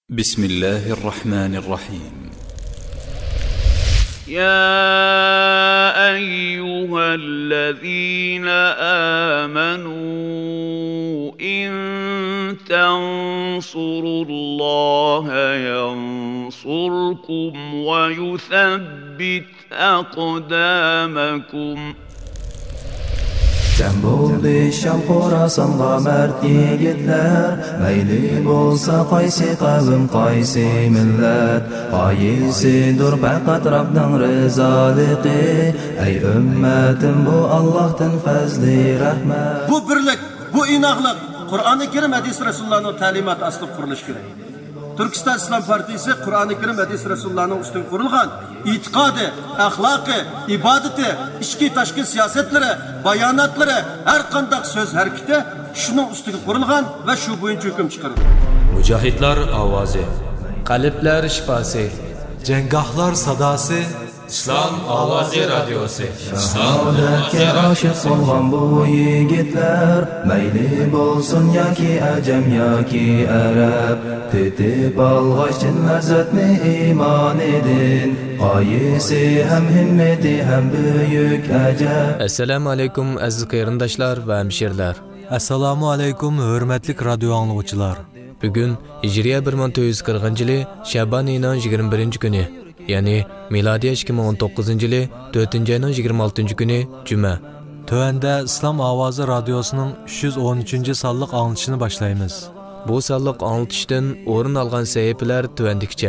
بسم الله الرحمن الرحيم. يا أيها الذين آمنوا إن تنصروا الله ينصركم ويثبت أقدامكم. Cem bo'ldi Sham Xorasonga mard yigitlar, mayli bo'lsa qaysi qavm qaysi millat, qaysidir faqat Rabbning rizoligi. Ey ummatim, bu Allohdan fazli rahmat. Bu birlik, bu inoqlik Qur'oni Karim hadis Rasulullohning ta'limoti asli qurilishi kerak. Turkiston Islom partiyasi Qur'oni Karim hadis Rasulullohning ustiga qurilgan e'tiqodi, axloqi, ibodati, ichki tashqi siyosatlari, bayonotlari, har qanday so'z harakati shuning ustiga qurilgan va shu bo'yicha hukm chiqaradi. Mujohidlar ovozi, qalblar shifosi, janggohlar sadosi, Islom ovozi radiosi. Saodatga oshiq bo'lgan bu yigitlar, mayli bo'lsin yoki ajam yoki arab, tetib olg'achin lazzatni iymon edin, qaysi ham himmati ham buyuk ajab. Assalomu alaykum aziz qarindoshlar va hamshirlar. Assalomu alaykum hurmatli radio anglovchilar. Bugun Hijriya 1440-yili Shabon oyining 21-kuni, ya'ni milodiy 2019-yili 4-oyning 26-kuni Juma. Tövəndə İslam Ovozi radiosining 313-sonliq anglitishini boshlaymiz. Bu sonliq anglitishdan o'rin olgan sahifalar tövəndikçe.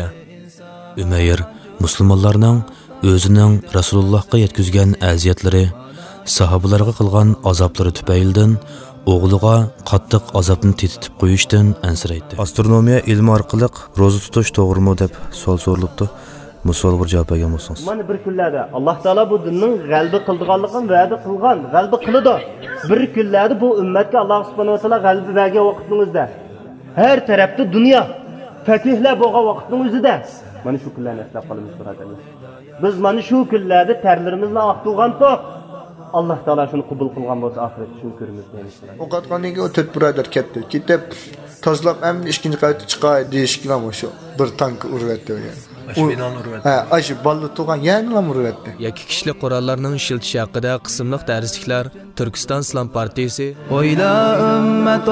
Ümayr musulmonlarning o'zining Rasulullohga yetkazgan aziyatlari, sahobalarga qilgan azoblari tufaylidan o'g'liga qattiq azobni tetitib qo'yishdan ansiraydi. Astronomiya ilmi orqali ro'za tutish to'g'rimi deb savol so'ralibdi. Musul bir javob bergan bo'lsangiz. Mana bir kunlarda Alloh taolo bu dinning g'alaba qilganligini va'da qilgan, g'alaba qiladi. Bir kunlarda bu ummatga Alloh subhanahu va taolo g'alaba bergan vaqtingizda har tarafda dunyo fatihlar bo'lgan vaqtning o'zida mana shu kunlarni eslab qolamiz birodarlar. Biz mana shu kunlarda tarlarimizni oqtirgan to'q Alloh taolo shuni qabul qilgan bo'lsa oxirat shuni ko'ramiz deymiz. O'qatgandan keyin o'tib birodar ketdi. Ketib tozlab ham ikkinchi qayta chiqay deyishgan o'sha bir tank urvatdi yani. Ashbinani urvatdi. Ha, ashi balli tug'an yana urvatdi. Yoki kishilik qurollarning shiltishi haqida qismliq darsliklar Turkiston Islom partiyasi. Oyla ummat,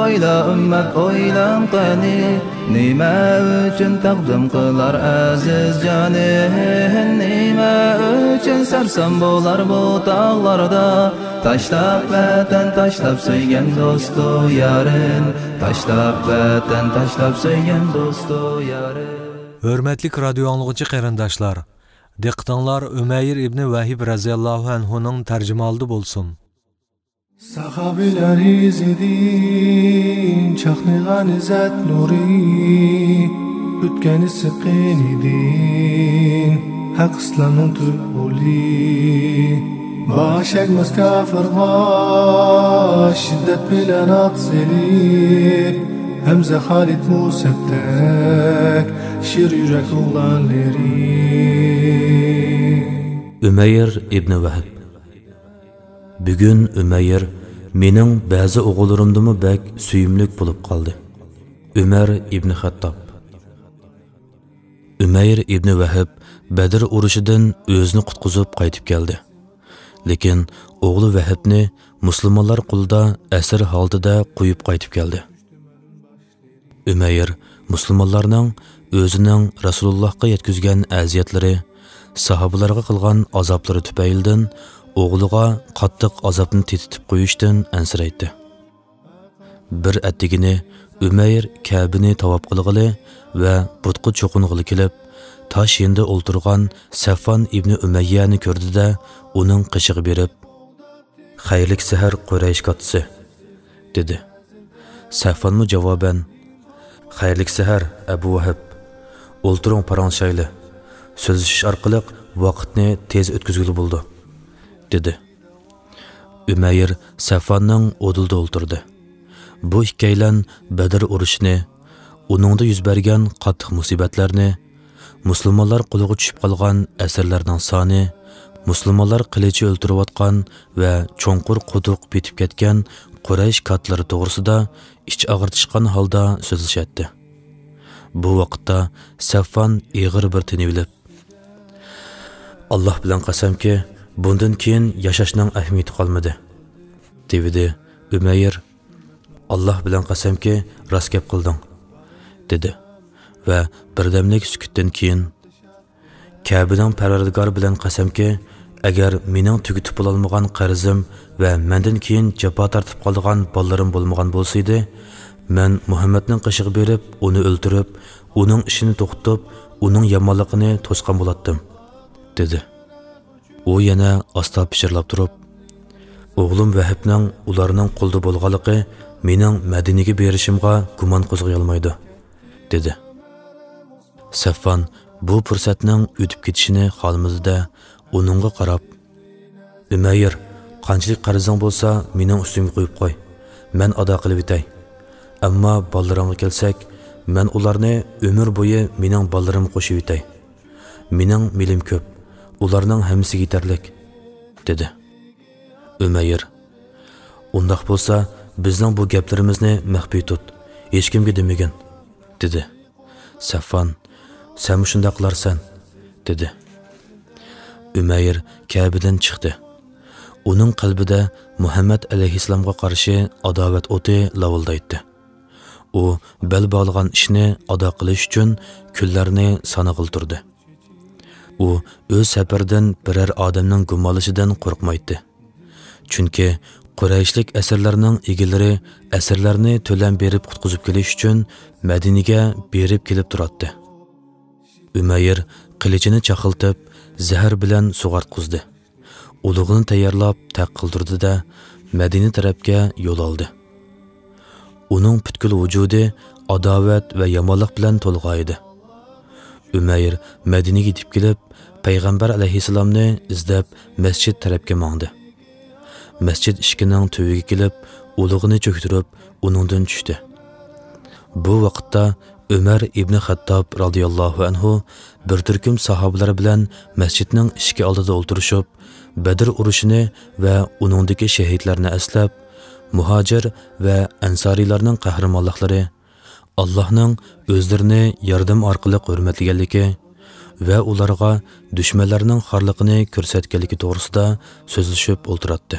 oylan qani, nima uchun taqdim qilar aziz jonin, nima uchun sarson bo'lar bu tog'larda, tashlab vatan, tashlab so'ygan do'stu yarin, tashlab vatan, tashlab so'ygan do'stu yarin. Hürmetli radio anlıqçı qarindoshlar, diqqətinizlar Ümayr ibn Vahib raziyallahu anhu'nun tərcümalıdır bolsun. Sahabiler izledin, çaqniğan izzat nuri, ütkeni sıqin idin, haq İslam'ın tübuli. Baş egmez kafirga, şiddet bilen atseli, Hamza Halid Musab'tek, şir yürek oğlanları. Ümayr ibn Vahib. Bugün Ümayr mening ba'zi o'g'illarimdimi bak suyimlik bo'lib qoldi. Umar ibn Xattob. Ümayr ibn Vahib Badr urushidan o'zini qutqizib qaytib keldi. Lekin o'g'li Vahibni musulmonlar qo'lida asir holatida qo'yib qaytib keldi. Ümayr musulmonlarning o'zining Rasulullohga yetkazgan aziyatlari, sahobalarga qilgan azoblari tufaylidan o'g'liga qattiq azobni tetitib qo'yishdan ansiraydi. Bir attigini Ümayr Ka'bani tavob qilg'ili va butqa cho'qing'ili kelib, tosh yenda o'ltirgan Safon ibn Umayyani ko'rdida uning qishig'i berib, "Xayrlik sahar Quraysh qatisi" dedi. Safonmu javoban, "Xayrlik sahar Abu Vahib, o'ltiring paranshayli, so'zlashish orqali vaqtni tez o'tkazgili bo'ldi" dedi. Ümayr Safonning o'dilda o'ltirdi. Bu ikkaylan Badr urushini, uningda yuz bergan qattiq musibatlarni, musulmonlar qo'liga tushib qolgan asirlarning soni, musulmonlar qilichi o'ltirayotgan va cho'nqur quduq bitib ketgan Quraysh katlari to'g'risida ich og'ritishgan holda so'zlashadi. Bu vaqtda Saffon ig'ir bir tinivilib, Alloh bilan qasamki, bundan keyin yashashning ahamiyati qolmadi, dedi. Umayr, Alloh bilan qasamki, rost gap qilding, dedi. Va birdamlik sukutdan keyin, Ka'baning Parvardigori bilan qasamki, agar mening tugitib bo'lolmagan qarzim va mendan keyin jafo tortib qolgan bolalarim bo'lmagan bo'lsa edi, men Muhammadning qishig'i berib, uni o'ldirib, uning ishini to'xtatib, uning yomonligini to'sqan bo'latdim, dedi. U yana asta pishirlab turib, o'g'lim Vahibning ularning qo'lda bo'lganligi mening Madinaga berishimga gumon qo'zg'ay olmaydi, dedi. Saffon bu fursatning o'tib ketishini xohlamadi-da, uningga qarab, Umayr, qanchalik qarzing bo'lsa, mening ustimga qo'yib qo'y. Men ado qilib o'tay. Ammo bolalarimga kelsak, men ularni umr bo'yi mening bolalarimga qo'shib o'tay. Mening milim ko'p, ularning hammasi yetarlik, dedi. Umayr, undaq bo'lsa, bizning bu gaplarimizni maxfiy tut, hech kimga demagin, dedi. Saffon, sen shunday qilarsan, dedi. Umayr Ka'badan chiqdi. Uning qalbida Muhammad alayhissalomga qarshi adovat o'ti lavildaydi. U bel bog'lagan ishni ado qilish uchun kunlarni sanag'iltirdi. U o'z safaridan biror odamning gumonlashidan qo'rqmaydi. Chunki Qurayshlik asirlarning egilari asirlarni to'lam berib qutqizib kelish uchun Madinaga berib kelib turadi. Umayr qilichini chaqiltib, zahar bilan sug'artqizdi. Ulug'ini tayyorlab taqildirdi-da, Madina tarafga yo'l oldi. Uning butkul vujudi adovat va yomonlik bilan to'lg'an edi. Umayr Madinaga yetib kelib, payg'ambar alayhissalomni izlab masjid tarafga mangdi. Masjid ishkining tuviga kelib, ulug'ini cho'ktirib, uningdan tushdi. Bu vaqtda Umar ibn Xattob radhiyallohu anhu bir turkum sahobalar bilan masjidning ishki oldida o'tirishib, Badr urushini va uningdagi shahidlarni aslab, muhojir va ansariylarning qahramonliklari, Allohning o'zlarini yordam orqali hurmatlaganligi va ularga dushmanlarning xorliqini ko'rsatganligi to'g'risida so'zlashib o'tiradi.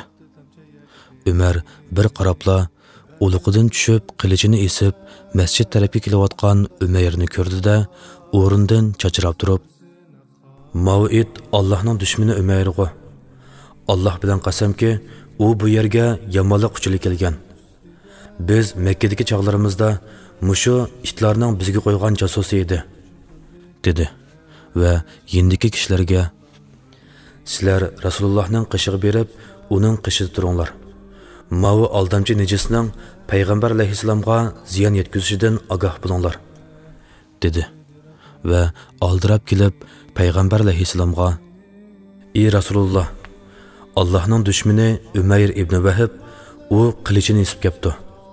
Umar bir qarabla uluqidan tushib, qilichini esib, masjid tarafga kelayotgan Umayrni ko'rdi-da, o'rindan chachirab turib, "Mav'id Allohning dushmani Umayrga. Alloh bilan qasamki, u bu yerga yomonlik uchun kelgan. Biz Makkadagi chog'larimizda mushu itlarning bizga qo'ygan jasosi edi", dedi. Va yendiki kishilarga, "Sizlar Rasulullohning qishig'i berib, uning qishida turinglar. Mavi aldamchi nejisning payg'ambar alayhissalomga ziyon yetkazishidan ogoh bo'linglar", dedi. Va oldirab kelib payg'ambar alayhissalomga, "Ey Rasululloh, Allohning dushmani Umayr ibn Vahib u qilichini esib kelibdi.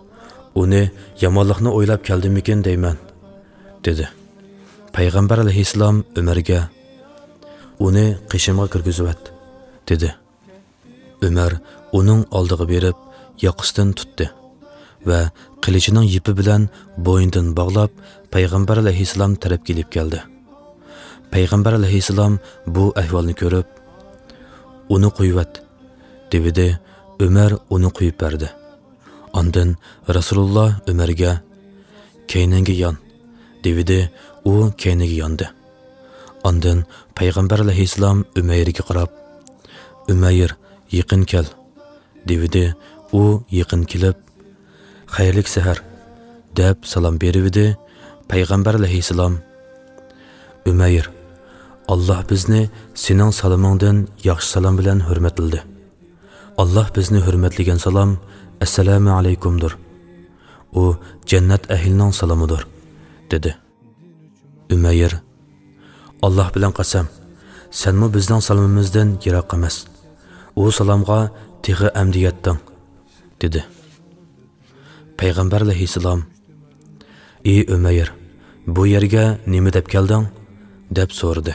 Uni yomonlikni o'ylab keldimikin deyman", dedi. Payg'ambar alayhissalom Umarga, "Uni qishimga kirgizib", dedi. Umar uning oldiga berib, yoqasidan tutdi va qilichining yipi bilan bo'ynidan bog'lab payg'ambar alayhissalom taraf kelib keldi. Payg'ambar alayhissalom bu ahvolni ko'rib, "Uni qo'yvat", dedi. Umar uni qo'yib berdi. Ondan Rasululloh Umarga, "Keyningga yon", dedi. U keyniga yondi. Ondan payg'ambar alayhissalom Umayrga qarab, "Umayr, yaqin kel", dedi. U yaqin kelib, "Xayrlik sahar", deb salom berdi. Payg'ambar alayhissalom, "Umayr, Alloh bizni sening salomingdan yaxshi salom bilan hurmatladi. Alloh bizni hurmatlagan salom assalomu alaykumdir. U jannat ahlining salomidir", dedi. Umayr, "Alloh bilan qasam, senmi bizning salomimizdan yiroq emas. U salomga tig'i amdiyatding", dedi. Payg'ambar alayhissalom, "Ey Umayr, bu yerga nima deb kelding?" deb so'radi.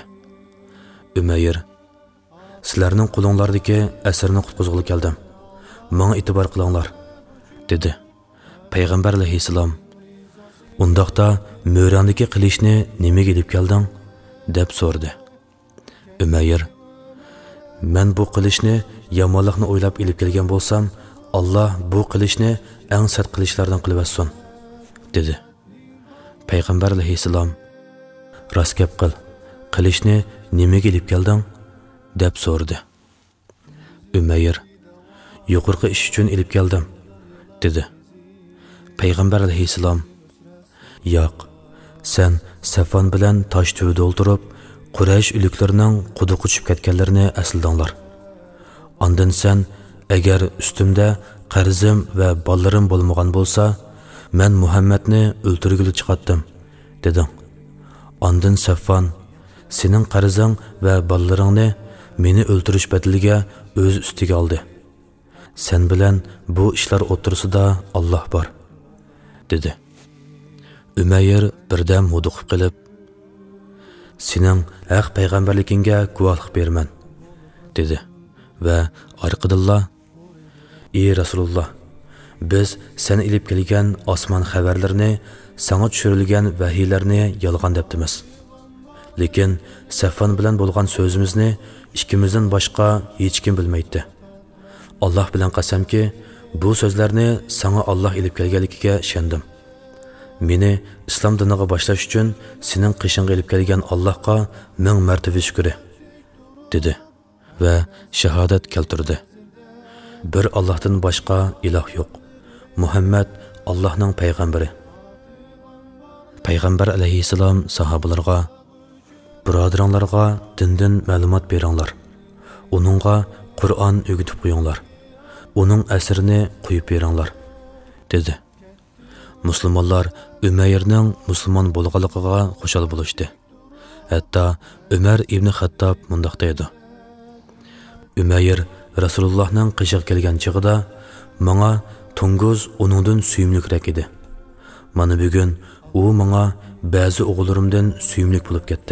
Umayr, "Sizlarning qo'linglardagi asirni qutqizg'ili keldim. Menga e'tibor qilinglar", dedi. Payg'ambar alayhissalom, Undaqda mo'randagi qilishni nimaga ilib kelding? Deb so'radi. Umayr: Men bu qilishni yomonlikni o'ylab ilib kelgan bo'lsam, Alloh bu qilishni eng sat qilishlardan qilib olsin, dedi. Payg'ambar alayhissalom: Rost gap qil, qilishni nimaga ilib kelding? Deb so'radi. Umayr: Yuqorqi ish uchun ilib keldim, dedi. Payg'ambar alayhissalom: Yo'q, sen Safon bilan tosh tuvida o'ltirib, Quraysh uliklarining quduq uchib ketganlarini asildinglar. Ondan sen agar ustimda qarzim va bollarim bo'lmagan bo'lsa, men Muhammadni o'ltirgili chiqatdim, dedim. Ondan Safon: Sening qarzing va bollaringni meni o'ltirish badaliga o'z ustiga oldi. Sen bilan bu ishlar o'tirsida Alloh bor, dedi. Umayr birdam muduqib qilib: Sening haq payg'ambarligingga guvohlik berman, dedi va orqadilla: Ey Rasululloh, biz sen ilib kelgan osmon xabarlarini, sana tushirilgan vahiylarni yolg'on debdimiz. Lekin Safon bilan bo'lgan so'zimizni ikkimizdan boshqa hech kim bilmaydi. Alloh bilan qasamki, bu so'zlarni sana Alloh ilib kelganligiga ishondim. Meni islom diniga boshlash uchun sening qishingga ilib kelgan Allohga ming martaba shukr, dedi va shahodat keltirdi. Bir Allohdan boshqa iloh yo'q. Muhammad Allohning payg'ambari. Payg'ambar alayhissalom sahobalarga: Birodaringlarga dindan ma'lumot beringlar. Uningga Qur'on o'rgatib qo'yinglar. Uning asrini qo'yib beringlar, dedi. Müslümanlar Ümeyrning musulmon bo'lganligiga xushal bo'lishdi. Hatto Umar ibn Xattob mundaq deydi: Umeyr Rasulullohning qishiq kelgan chig'ida menga to'ng'iz uningdan suyumlikroq edi. Mana bugun u menga ba'zi o'g'llarimdan suyumlik bo'lib ketdi.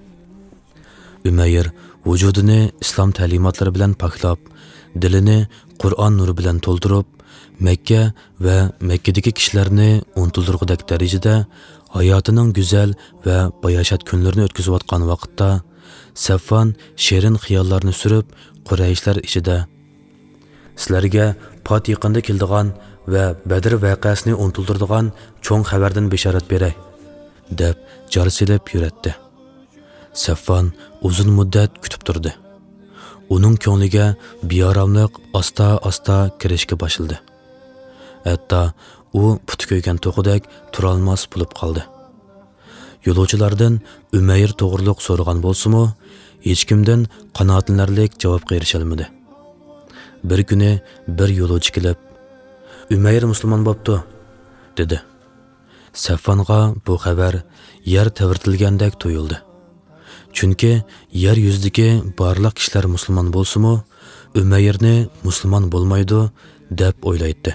Umeyr vujudini islom ta'limotlari bilan paklab, dilini Qur'on nuri bilan to'ldirib, Makka va Makkadagi kishilarni unuttirgudek darajada hayotining go'zal va bayashat kunlarini o'tkazayotgan vaqtda Safvan sherin xiyollarni surib, Qurayshlar ichida sizlarga pot yaqinda keldigan va Badr voqeasini unuttiradigan cho'ng xabardan bishorat beray, deb jar silib yuratdi. Safvan uzun muddat kutib turdi. Uning ko'ngliga beoromlik asta-asta kirishga boshladi. Hatto u puti ko'ygan to'qidek turolmas bo'lib qoldi. Yo'lovchilardan Umeyr to'g'riliq so'ragan bo'lsa-mu, hech kimdan qanoatlanarlik javobga erisha olmadi. Bir kuni bir yo'lovchi kelib, "Umeyr musulmon bo'pti", dedi. Safvonga bu xabar yer tavirtilgandek tuyuldi. Chunki yer yuzidagi barliq kishilar musulmon bo'lsa-mu, Umeyrni musulmon bo'lmaydi deb o'ylaydi.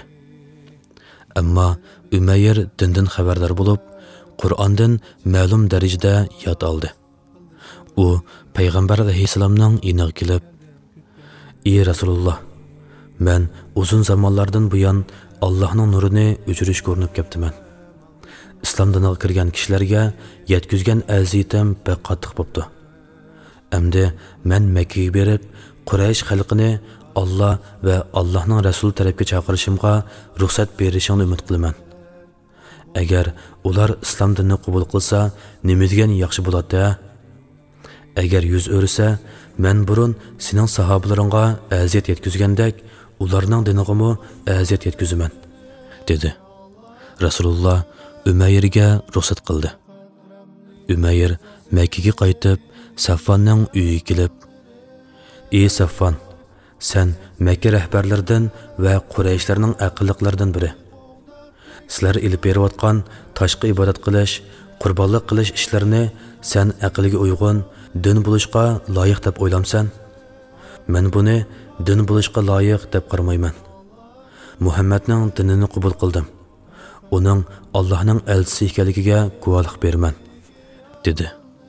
Ammo Umeyr dindan xabardor bo'lib, Qur'ondan ma'lum darajada yod oldi. U payg'ambar alayhisalomning yoniga kelib, "Ey Rasululloh, men uzun zamonlardan buyon Allohning nurini o'chirish ko'rinib ketdiman. Islom diniga kirgan kishilarga yetkizgan aziyatim pek qattiq bo'pti. Endi men Makkaga berib, Quraysh xalqini Alloh va Allohning Rasuli tarafga chaqirishimga ruxsat berishingni umid qilaman. Agar ular islom dinini qabul qilsa, nima degan yaxshi bo'ladi? Agar yuz o'rsa, men burun sening sahobalaringga aziyat yetkazgandek, ularning dinigami aziyat yetkazaman", dedi. Rasululloh Umeyrga ruxsat qildi. Umeyr Makkaga qaytib, Safvanning uyiga kelib, "Ey Safvan, sen Makka rahbarlaridan va Qurayshlarning aqlliqlaridan biri. Sizlar ilib berayotgan tashqi ibodat qilish, qurbonlik qilish ishlarini sen aqliga uyg'un, din bo'lishga loyiq deb o'ylamsan. Men buni din bo'lishga loyiq deb qaramayman. Muhammadning dinini qabul qildim. Uning Allohning elchisi ekanligiga guvohlik beraman", dedi.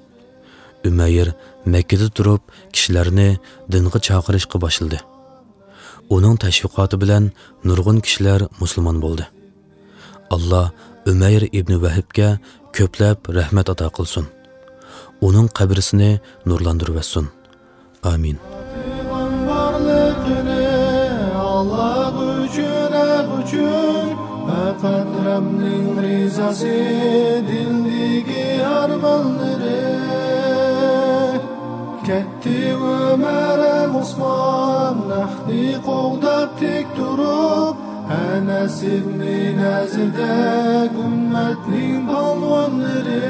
Umeyr Makkada turib kishilarni dinga chaqirishga boshladi. Uning tashviqoti bilan nurg'un kishilar musulmon bo'ldi. Alloh Umayr ibn Vahibga ko'plab rahmat ato qilsin. Uning qabrisini nurlantirib etsin. Amin. Faqat Rabbning rizasi dildagi armonlari Ketti Ömer Osman nahdi qo'g'dab tek turib Anas ibn Nazirda ummatning polvonlari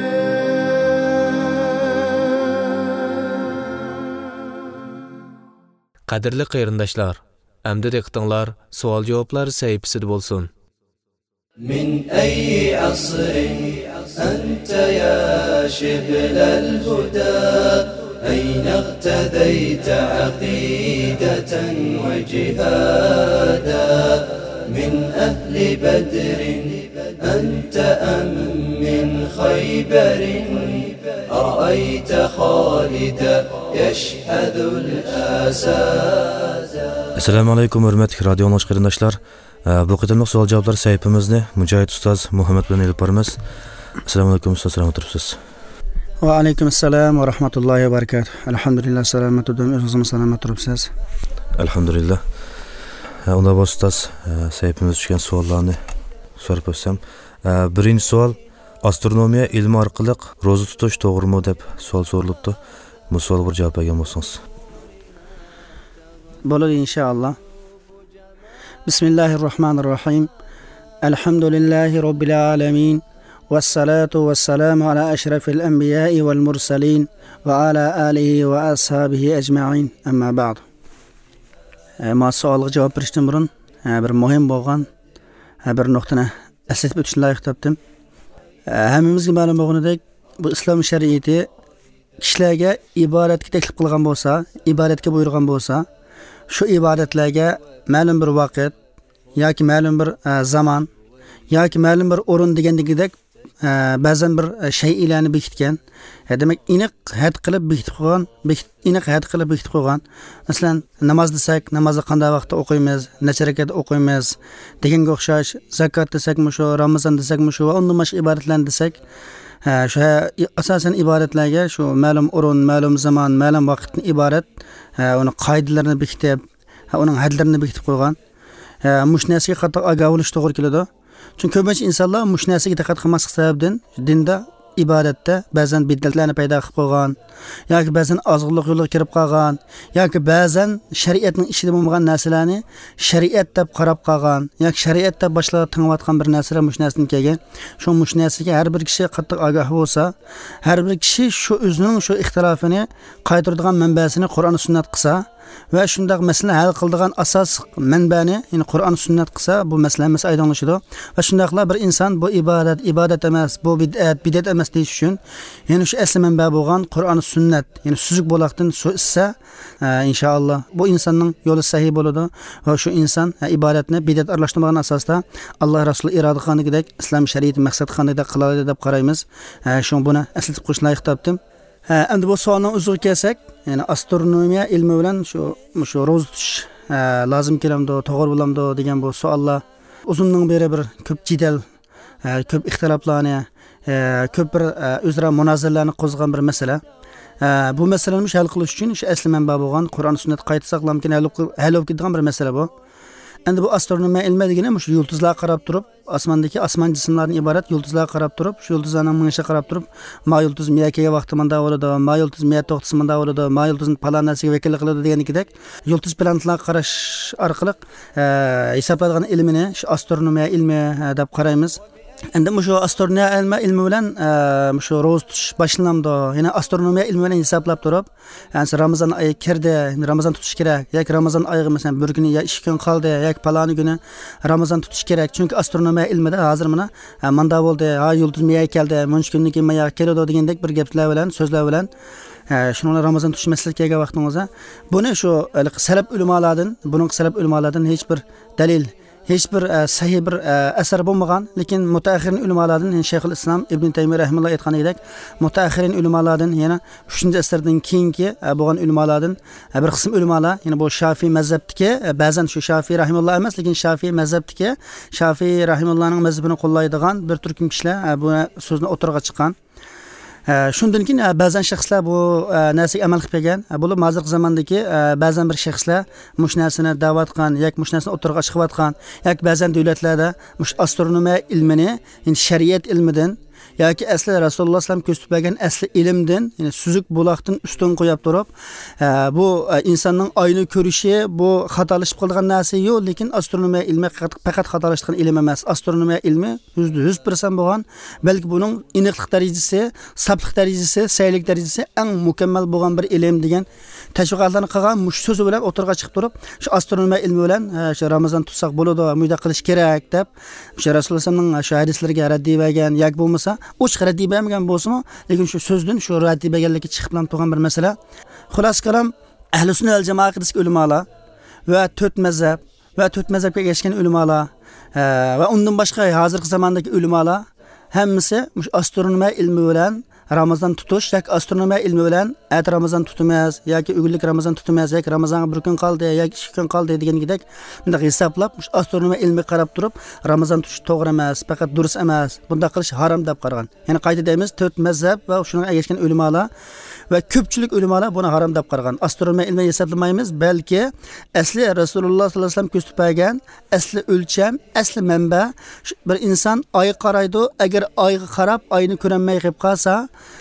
Qadrli qarindoshlar, amdi diqqatinglar savol-javoblar sahifasida bo'lsin. من أي عصر أنت يا شبل الهدى أين اغتديت عقيدة وجهادا من أهل بدر أنت أم من خيبر أرأيت خالدا يشهد الآساد. Assalamu alaykum hurmatli radio qarindoshlar. Bu qadimliq savol-javoblar saytimizni Mujohid ustoz Muhammad bilan olib boramiz. Assalomu alaykum ustoz, salomat turibsiz? Va alaykum assalom va rahmatullohi va barakatuh. Alhamdulillah salomat o'zimiz salomat turibsiz. Alhamdulillah. Unda ustoz saytimizga tushgan savollarni so'rab o'tsam. Birinchi savol, astronomiya ilmi orqali ro'za tutish to'g'rimi deb savol so'ralibdi. Bu savolga javob bergan bo'lsangiz. Bo'ladi inshaalloh. Bismillahirrahmanirrahim. Alhamdulillahi robbil alamin. Wassalatu wassalamu ala ashrafil anbiya'i wal mursalin va ala alihi va ashabihi ajma'in. Amma ba'd. Ma savolga javob berishdan burun bir muhim bo'lgan bir nuqtani eslatib o'tishni loyiq topdim. Hammamizga ma'lum bo'lganidek, bu islom shariati kishilarga ibodatga taklif qilgan bo'lsa, ibodatga buyurgan bo'lsa, shu ibodatlarga ma'lum bir vaqt yoki ma'lum bir zaman yoki ma'lum bir o'rin degandagidek ba'zan bir shaylarni bekitgan. Demak, aniq had qilib bekitib qo'ygan, Masalan, namoz desak, namozni qanday vaqtda o'qiymiz, necha rakat o'qiymiz deganga o'xshash, zakot desak, shu Ramazon desak, shu va undan boshqa ibodatlarni desak, shu asosan ibodatlarga shu ma'lum o'rin, ma'lum zaman, ma'lum vaqtni iborat, uni qoidalarini bekitib, uning hadlarini bekitib qo'ygan. Mush narsaga qattiq ogoh bo'lish to'g'ri keladi. Chunki ko'pincha insonlar mush narsaga diqqat qilmaslik sababdan dinda, ibodatda ba'zan bid'atlarni paydo qilib qo'ygan, yoki ba'zan ozg'inlik yo'liga kirib qolgan, yoki ba'zan shariatning ishida bo'lmagan narsalarni shariat deb qarab qolgan, yoki shariat deb boshqa tinglayotgan bir narsalar mush narsadan kelgan. Shu mush narsaga har bir kishi qattiq ogoh bo'lsa, har bir kishi shu o'zining shu ixtilofini qaytaradigan manbasini Qur'on va sunnat qilsa va shundaq masala hal qiladigan asos manbani, ya'ni Qur'on va sunnat qilsa, bu masalamiz aydonlashadi. Va shundaqla bir inson bu ibodat emas, bu bid'at emas deyish uchun, ya'ni shu asl manba bo'lgan Qur'on va sunnat, ya'ni suzuk bo'laqdan so'zsa, inshaalloh bu insonning yo'li sahih bo'ladi va shu inson ibodatni bid'at aralashtirmagan asosda Alloh Rasuli iroda qilganidek islom shariati maqsad qilganidek qiladi deb qaraymiz. Shu buni aslatib qo'yishni loyiq topdim. Endi bu savolning o'ziga kelsak, ya'ni astronomiya ilmi bilan shu ro'za tutish lozim kelamdi, to'g'ri bo'lamdi degan bu savollar uzundan beri bir ko'p jidal, ko'p ixtiloflarni, ko'p bir o'zaro munozaralarni qo'zg'agan bir masala. Bu masalani hal qilish uchun shu asli manba bo'lgan Qur'on va sunnat qayta saqlamkin hal bo'lib ketgan bir masala bu. Endi bu astronomiya ilmi degani shu yulduzlarga qarab turib, osmondagi osmon jismlaridan iborat yulduzlarga qarab turib, shu yulduzlarning mingishiga qarab turib, ma yulduz miyakaga vaqti manda bo'ladi, ma yulduz miya to'xtasi manda bo'ladi, ma yulduzning falan narsaga vakillik qiladi degandek, yulduz planetlarga qarash orqali hisoblangan ilmini shu astronomiya ilmi deb qaraymiz. Endi shu astronomiya ilmi bilan shu ro'za tutish boshlanadi. Ya'ni astronomiya ilmi bilan hisoblab turib, ya'ni Ramazon oyi kirdi, Ramazon tutish kerak, yoki Ramazon oyiga masalan bir kun ya 2 kun qoldi, yoki paloni kuni Ramazon tutish kerak. Chunki astronomiya ilmida hozir mana manda bo'ldi, yulduz miya keldi, munch kundan keyin miya keladi degandek bir gaplar bilan, so'zlar bilan shuni Ramazon tutish masalasiga kelgan vaqtingizda buni shu salaf ulamolardan, buning salaf ulamolardan hech bir dalil hech bir sahih bir asar bo'lmagan, lekin mutaakhirin ulamolardan, Shayxul Islom Ibn Taymiy rahimahulloh aytganidek, mutaakhirin ulamolardan yana 3-asrdan keyingi bo'lgan ulamolardan bir qism ulamolar, ya'ni bu Shafiy mazhabdagi, ba'zan shu Shafiy rahimahulloh emas, lekin Shafiy mazhabdagi, Shafiy rahimahullohning mazhabini qo'llaydigan bir turkum kishilar bu so'zni o'tirg'a chiqqan. Shundan keyin ba'zan shaxslar bu narsaga amal qilib kelgan. Bu hozirgi zamondagi ba'zan bir shaxslar mush narsani da'vat qilgan yoki mush narsani o'tirg'a chiqayotgan yoki ba'zan davlatlarda mush astronomiya ilmini, ya'ni shariat ilmidan yoki asli Rasululloh sallam ko'rsatib bergan asli ilmdan, ya'ni suzuk buloqdan ustun qo'yib turib, bu insonning oyni ko'rishi bu xatolashib qolgan narsa yo'q, lekin astronomiya ilmi faqat xatolashgan ilm emas. Astronomiya ilmi 100% bo'lgan, balki buning aniqlik darajasi, sabitlik darajasi, saylik darajasi eng mukammal bo'lgan bir ilm degan tashviqotlarni qilgan mush so'zi bilan o'tirg'a chiqib turib, shu astronomiya ilmi bilan shu Ramazon tutsak bo'ladi, muyda qilish kerak deb, shu Rasululloh sallamning shu hadislariga raddiy bergan yoki bo'lmasa ochiq raddiy bermagan bo'lsa-mu, lekin shu so'zdan shu raddiy berganligi chiqib turgan bir masala. Xulos kalam ahli sunna val jamoa aqidasi ulamolar va 4 mazhabga ergashgan ulamolar va undan boshqa hozirgi zamondagi ulamolar hammasi astronomiya ilmi bilan Ramazon tutish yoki astronomiya ilmi bilan Ramazon tutmaymiz yoki o'g'illik Ramazon tutmaymiz yoki Ramazonga 1 kun qoldi yoki 2 kun qoldi degandek bunday hisoblab astronomiya ilmi qarab turib Ramazon tutish to'g'ri emas, faqat durust emas, bunday qilish harom deb qaragan. Ya'ni qayta deymiz 4 mazhab va shunga ergashgan ulamolar va ko'pchilik ulamolar buni harom deb qaragan. Astronomiya ilmi hisoblamaymiz, balki asli Rasululloh sollallohu alayhi vasallam ko'rsatib bergan asli o'lcham, asli manba bir inson oyga qaraydi, agar oyga qarab oyni ko'rolmay qolib qolsa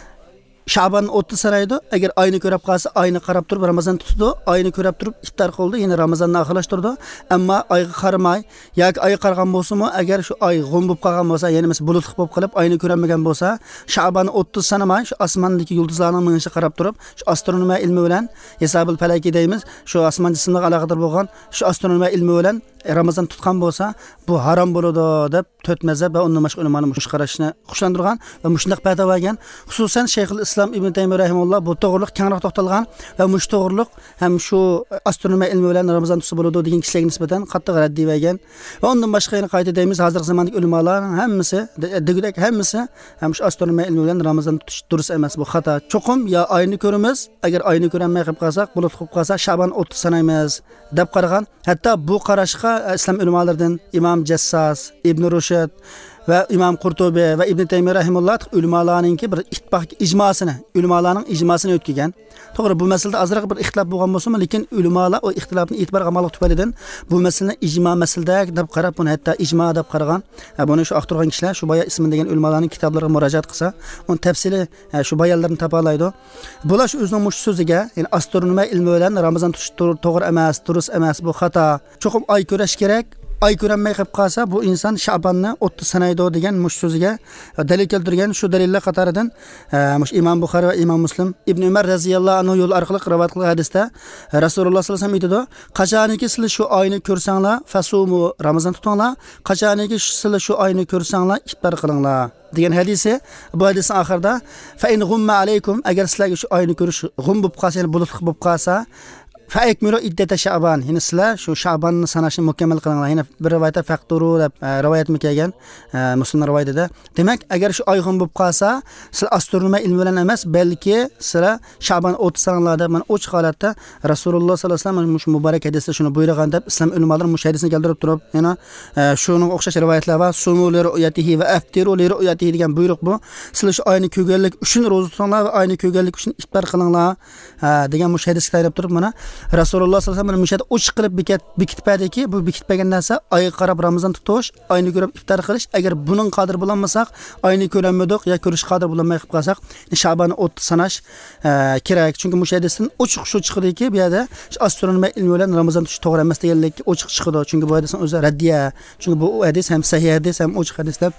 Şaban 30 sanaydı. Eğer ayını görüp kalsa ayını qarab turib Ramazan tutdu. Ayını görüp turib iftar qildi. Yine Ramazan'ı axırlaştırdı. Ama ayga qaramay, yoki ay qargan bolsa-mu, agar shu ay g'um bo'lib qolgan bo'lsa, ya'ni mesela bulutliq bo'lib qolib ayını ko'rmagan bo'lsa, Şaban 30 sanamay shu osmondagi yulduzlarning ming'ishi qarab turib, shu astronomiya ilmi bilan hisobul falaki deymiz, shu osmon jismiga aloqador bo'lgan shu astronomiya ilmi bilan Ramazan tutgan bo'lsa, bu harom bo'ladi deb 4 mazhab va undan boshqa ulamolar mush qarashni xushlandirgan va mushundoq fatvo bergan. Xususan Shayxul Islom Ibn Taymiy rahimahulloh bu to'g'riliq kengroq to'xtalgan va mush to'g'riliq ham shu astronomiya ilmi bilan Ramazan tutsa bo'ladi degan kishilarga nisbatan qattiq raddiy bergan. Va undan boshqa yana qayta deymiz, hozirgi zamondagi ulamolarning hammasi, degudek hammasi ham shu astronomiya ilmi bilan Ramazan tutish durust emas, bu xato. Cho'qim ya oyni ko'ramiz, agar oyni ko'rolmay qolib qolsak, bulut qilib qolsa Şaban 30 sanaymiz deb qaragan. Hatto bu qarashga İslam ulamolardan İmam Jassas, Ibn Rushd ve İmam Qurtubi ve İbn Taymiy rahimulloh ulamolarninki bir ittifoq ijmosini, ulamolarning ijmosini o'tkagan. To'g'ri, bu masalada azroq bir ixtilof bo'lgan bo'lsa-mu, lekin ulamolar o ixtilofni e'tiborga olmoq tufaylidan bu masalani ijmo masalada deb qarab, buni hatto ijmo deb qaragan. Buni shu aqtirgan kishilar shu boya ismi degan ulamolarning kitoblariga murojaat qilsa, uni tafsili shu bayonlarni topalaydi. Bular shu o'zining mush so'ziga, ya'ni astronomiya ilmi bilan Ramazon tutish to'g'ri emas, durust emas, bu xato. Cho'qim ay ko'rash kerak. Ay ko'rolmay qolib qolsa, bu inson Şabanni 30 sanaydi degan mush so'ziga dalil keltirgan. Shu dalillar qatoridan mush Imom Buxoriy va Imom Muslim Ibn Umar radhiyallohu anhu yo'l orqali rivoyat qilgan hadisda Rasululloh sollallohu alayhi vasallam aytdi: "Qachoniki sizlar shu oyni ko'rsanglar, fasumu Ramazon tutinglar, qachoniki sizlar shu oyni ko'rsanglar, iftor qilinglar." degan hadisi. Bu hadisning oxirida fa in gumma alaykum, agar sizlarga shu oyni ko'rish g'um bo'lib qolsa, ya'ni bulutli bo'lib qolsa, Fa'ikmiru iddata Şaban. Yine sizlar shu Şabanni sanashni mukammal qilinglar. Yine bir rivoyatda faqturu deb rivoyat kelgan, Muslim rivoyatida. Demak, agar shu oy g'um bo'lib qolsa, sizlar astronomiya ilmi bilan emas, balki sizlar Şaban 30 sanlarda mana ochiq holatda Rasululloh sollallohu alayhi vasallam mush muborak hadisda shuni buyurgan deb islom ulamolari mush hadisni keltirib turib, yana shuning o'xshash rivoyatlar va sumu li ru'yatihi va aftiru li ru'yatihi degan buyruq bu. Sizlar shu oyni ko'rganlik uchun ro'za tutinglar va oyni ko'rganlik uchun iftor qilinglar degan mush hadisga tayyorlab turib, mana Rasululloh sollallohu alayhi vasallam mishada ochiq qilib bekitpadiki, bu bekitmagan narsa oyga qarab Ramazon tutish, oyni ko'rib iftor qilish. Agar buning qodir bo'lmasak, oyni ko'rolmadik yoki ko'rish qodir bo'lmay qolib qolsak, Şabanni 30 sanash kerak. Chunki mush hadisdan ochiq shu chiqdiki, bu yerda astronomiya ilmi bilan Ramazon tutish to'g'ri emas deganlik ochiq chiqdi. Chunki bu hadisning o'zi raddiya. Chunki bu hadis ham sahih hadis, ham ochiq hadis deb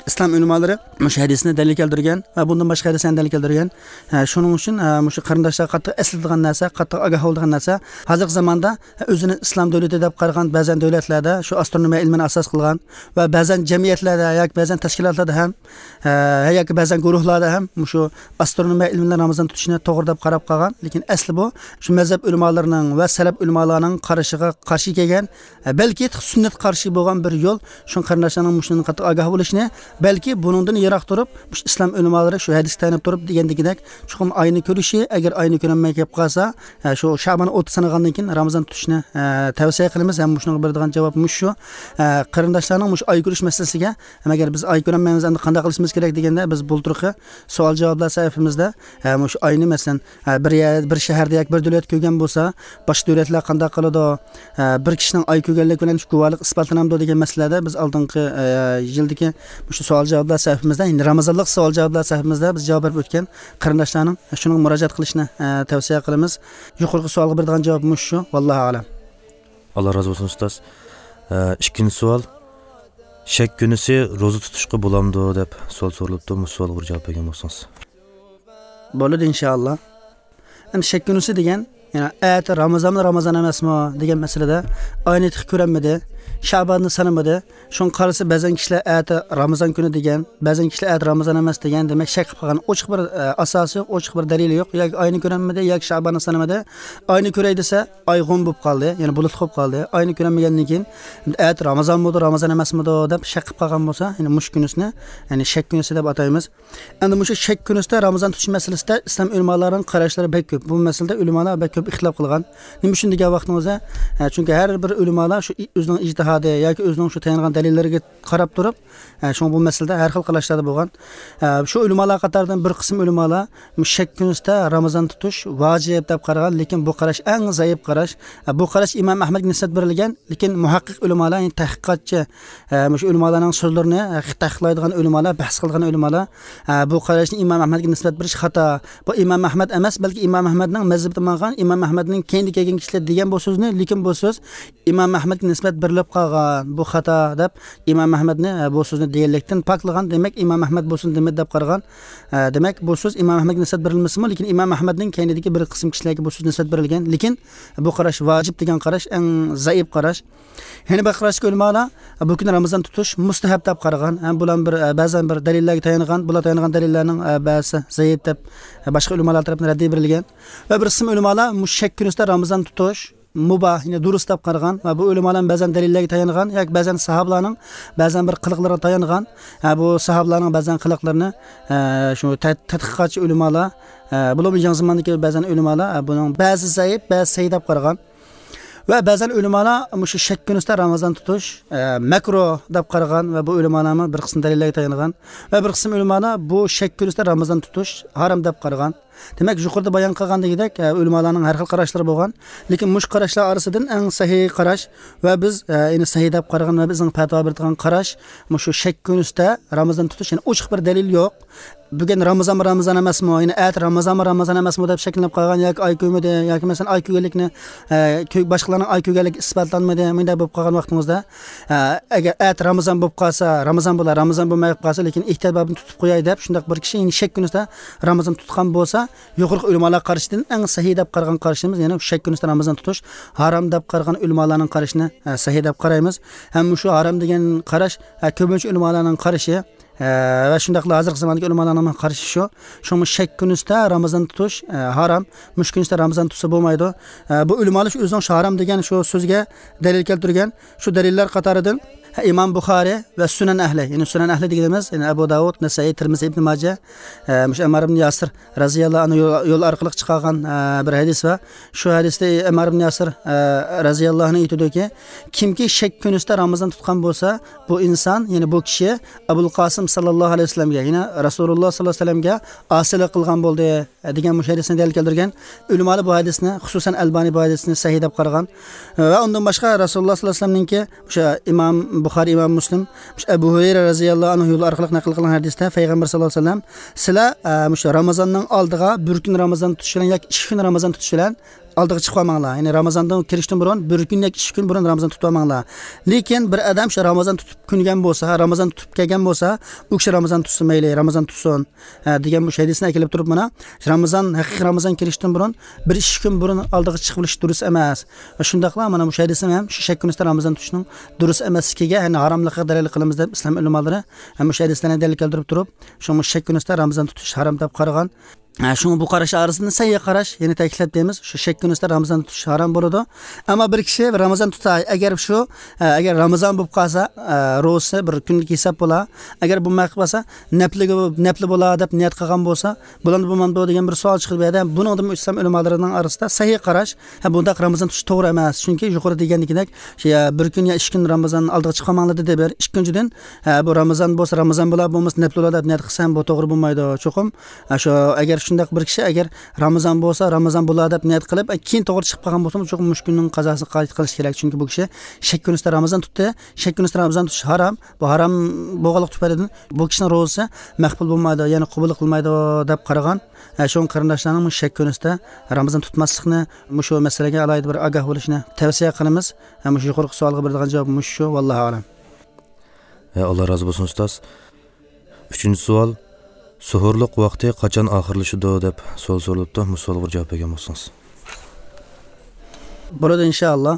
islom ulamalari shu hadisni dalil keltirgan va bundan boshqa hadislarni dalil keltirgan. Shuning uchun shu qarindoshlar qattiq eslatadigan narsa, qattiq ogoh bo'ladigan narsa, hozirgi zamonda o'zini islom davlati deb qaragan ba'zan davlatlarda shu astronomiya ilmini asos qilgan va ba'zan jamiyatlarda yoki ba'zan tashkilotlarda ham yoki ba'zan guruhlarda ham shu astronomiya ilmidan Ramazon tutishni to'g'ri deb qarab qolgan, lekin asli bu shu mazhab ulamolarining va salaf ulamolarining qarashiga qarshi kelgan, balki sunnat qarshi bo'lgan bir yo'l. Shu qarindoshlarning mushundan qattiq ogoh bo'lishini, balki buningdan yiroq turib, islom ulamolari shu hadisga tayanib turib degandagidek, chuqur oyni ko'rishi, agar oyni ko'rinmay kelib qolsa, shu Sha'ban 30 sanagandan keyin Ramazon tutishni tavsiya qilamiz. Ham shunga beradigan javob shu. Qarindoshlarning mush oy ko'rish masalasiga, agar biz oy ko'rmaymiz, endi qanday qilishimiz kerak deganda, biz bulturqi savol javoblar sahifamizda mush oyni masalan bir shaharda yoki bir davlat ko'rgan bo'lsa, boshqa davlatlar qanday qiladi, bir kishining oy ko'rganligi bilan guvohlik isbotlanadi degan masalada biz oldingi yildagi shu savol javoblar sahifamizda, endi Ramazonlik savol javoblar sahifamizda biz javob berib o'tgan qarindoshlarning shuni murojaat qilishni tavsiya qilamiz. Yuqorgi savolga beradigan javob shu. Vallohu a'lam. Allah razı olsun ustoz. İkinci sual. Shak kunisi roza tutishga bo'lamdi deb savol so'ralibdi. Bu savolga bir javob bergan bo'lsangiz. Bo'ladi inshaalloh. Endi shak kunisi degan, ya'ni ayat Ramazon emasmi degan masalada oyni ko'ranmadi, Sha'bonni sanamadi. Shun qarasa ba'zan kishilar ayat Ramazon kuni degan, ba'zan kishilar ayat Ramazon emas degan, demak shak qilib qolgan. Ochiq bir asosi, ochiq bir dalili yo'q. Yoki oyni ko'ranmadi, yoki Sha'bonni sanamadi. Oyni ko'ray desa, oy g'um bo'lib qoldi, ya'ni bulut bo'lib qoldi. Oyni ko'ranmagandan keyin ayat Ramazonmidi, Ramazon emasmidi deb shak qilib qolgan bo'lsa, ya'ni mush kunisini, ya'ni shak kunisi deb ataymiz. Endi mush shak kunisida Ramazon tutish masalasida islom ulamolarining qarashlari bek ko'p. Bu masalada ulamolar bek ko'p ixtilof qilgan. Nima uchun degan vaqtimizda, chunki har bir ulamolar shu o'zining ijtihodi yoki o'zining shu tayangan dalillariga qarab turib, shu bu masalada har xil qarashlarda bo'lgan. Shu ulamolar qatoridan bir qism ulamolar shak kunisida Ramazon tutish vojib deb qaragan, lekin bu qarash eng zaif qarash. Bu qarash Imom Ahmadga nisbat berilgan, lekin muhaqqiq ulamolar, ya'ni tahqiqotchi, shu ulamolarning so'zlarini tahqiqlaydigan ulamolar, bahs qilgan ulamolar bu qarashni Imom Ahmadga nisbat berish xato. Bu Imom Ahmad emas, balki Imom Ahmadning mazhabida bo'lgan, Imom Ahmadning kendi kelgan kishilar degan bu so'zni, lekin bu so'z Imom Ahmadga nisbat berilib qolgan. Bu xato deb Imom Ahmadni bu so'zni deganlikdan paklagan, demak Imom Ahmad bu so'zni demak deb qaragan. Demak bu so'z Imom Ahmadga nisbat berilmasmi, lekin Imom Ahmadning kendidagi bir qism kishilarga bu so'z nisbat berilgan, lekin bu qarash vojib degan qarash eng zaif qarash. Yana bir qarashga ulamolar bu kun Ramazon tutish mustahab deb qaragan. Bular bir ba'zan bir dalillarga tayangan, bular tayangan dalillarning ba'zi zaif deb boshqa ulamolar tomonidan raddiy berilgan. Va bir qism ulamolar mushak kunisida Ramazon tutish mubah, yine durust deb qaragan va bu ulamolar ba'zan dalillarga tayangan yoki ba'zan sahobalarning ba'zan bir qiliqlariga tayangan. Bu sahobalarning ba'zan qiliqlarini shu tadqiqotchi ulamolar, bular yangi zamondagi ba'zan ulamolar buning ba'zi zaif, ba'zi sahih deb qaragan. Va ba'zan ulamolar shu shak kunisida Ramazon tutish makruh deb qaragan va bu ulamolarning bir qism dalillarga tayangan va bir qism ulamolar bu shak kunisida Ramazon tutish harom deb qaragan. Demak, yuqorida bayon qilgandagidek ulamolarning har xil qarashlari bo'lgan, lekin mush qarashlar orasidan eng sahih qarash va biz endi sahih deb qaragan va bizning fatvo beradigan qarash shu shak kunisida Ramazon tutish, ya'ni ochiq bir dalil yo'q. Bugun Ramazon emasmi, ya'ni ayat Ramazon emasmi deb shakllanib qolgan yoki oy ko'midi yoki masalan oy ko'rganlikni boshqalarning oy ko'rganligi isbotlanmadi, bunday bo'lib qolgan vaqtimizda agar ayat Ramazon bo'lib qolsa, Ramazon bo'lar, Ramazon bo'lmay qolsa, lekin ehtiyot babini tutib qo'yay deb shunday bir kishi shak kunisida Ramazon tutgan bo'lsa, yuqorqi ulamolar qarashidan eng sahih deb qaragan qarashimiz, ya'ni shak kunisida Ramazon tutish harom deb qaragan ulamolarning qarashini sahih deb qaraymiz. Ham shu harom degan qarash ko'pincha ulamolarning qarashi va shundaqla hozirgi zamondagi ulamolarning qarashi shu shak kunisida Ramazon tutish harom, mush kunisida Ramazon tutsa bo'lmaydi. Bu ulamolar o'zining harom degan shu so'zga dalil keltirgan. Shu dalillar qatoridan İmam Buxari ve Sunan Ahli, yani Sunan Ahli dediğimiz, yani Abu Davud, Nesai, Tirmizi, İbn Majah, Ammar ibn Yasir radhiyallahu anhu yol arqılıq çıkan bir hadis var. Şu hadiste Ammar ibn Yasir radhiyallahu anhu aytıyor ki, kimki shak kunisida Ramazon tutgan bo'lsa, bu inson, yani bu kishi Abul Qasim sallallohu alayhi vasallamga, yani Rasululloh sallallohu alayhi vasallamga asilik qilgan bo'ldi degan hadisni dalil keltirgan. Ulamolar bu hadisni, xususan Albani bu hadisni sahih deb qaragan va undan boshqa Rasululloh sallallohu alayhi vasallamninki o'sha Imom Buxoriy, Imom Muslim, Abu Hurayra radhiyallohu anhu yo'l orqali naql qilgan hadisda payg'ambar sallallohu alayhi vasallam sizlar Ramazonning oldiga bir kun Ramazon tutish bilan yoki 2 kun Ramazon tutish bilan aldığı çıkmamanglar. Yani Ramazandan kirishdan burun bir gün yoki 2 gün burun Ramazan tutmamanglar. Lekin bir adam şu Ramazan tutup kungan bo'lsa, Ramazan tutup kelgan bo'lsa, u kishi Ramazan tutsin mayli, Ramazan tutsin degan bu hadisni kelib turib mana Ramazan haqiqiy Ramazan kirishdan burun 1-2 kun burun aldığı chiqib olish durust emas. Va shundaqla mana bu hadisni ham shu shakkunista Ramazan tutishning durust emasligiga, ya'ni haromligiga dalil qilamiz deb islom ulamolari ham shu hadislarni dalil keltirib turib, shu shakkunista Ramazan tutish harom deb qaragan. Şunu bu qarash arasında sayı qarash, yeni ta'kidlab deymiz. Şu shakkunista Ramazan tutish harom bo'ladi. Ammo bir kishi Ramazan tutay, agar Ramazan bo'lib qolsa, ro'za bir kunlik hisob bo'la. Agar bu maqib bo'lsa, nafli bo'la deb niyat qilgan bo'lsa, bularni bo'lmamdi degan bir savol chiqib berdi. Buni odam islom ulamolarining orasida sayı qarash, bunda Ramazan tutish to'g'ri emas. Chunki yuqori degandekidek, bir kun yo 2 kun Ramazan oldiga chiqamanglar deb ber. Ikkinchidan, bu Ramazan bo'lsa, Ramazan bo'la, bo'lmasa nafli bo'la deb niyat qilsam, bu to'g'ri bo'lmaydi. Cho'qim, shu agar shundaq bir kishi agar Ramazan bo'lsa, Ramazan bo'ladi deb niyat qilib, keyin to'g'ri chiqib qolgan bo'lsa, cho'q mushkunning qazosini qayt qilish kerak. Chunki bu kishi shakkunista Ramazan tutdi. Shakkunista Ramazan tutish harom. Bu harom bo'g'aliq tufaylidan bu kishining ro'zasi maqbul bo'lmaydi, ya'ni qabul qilmaydi deb qaragan. Shu qarindoshlarning shakkunista Ramazan tutmaslikni, shu masalaga alohida bir ogoh bo'lishni tavsiya qilamiz. Shu yuqori savolga beradigan javob shu, vallohu a'lam. Allah razı bo'lsin ustoz. 3-savol. Suhurluq vaqti qachon oxirlashadi deb savol so'ralibdi. Bu savolga javob bergan bo'lsangiz. Burada inşallah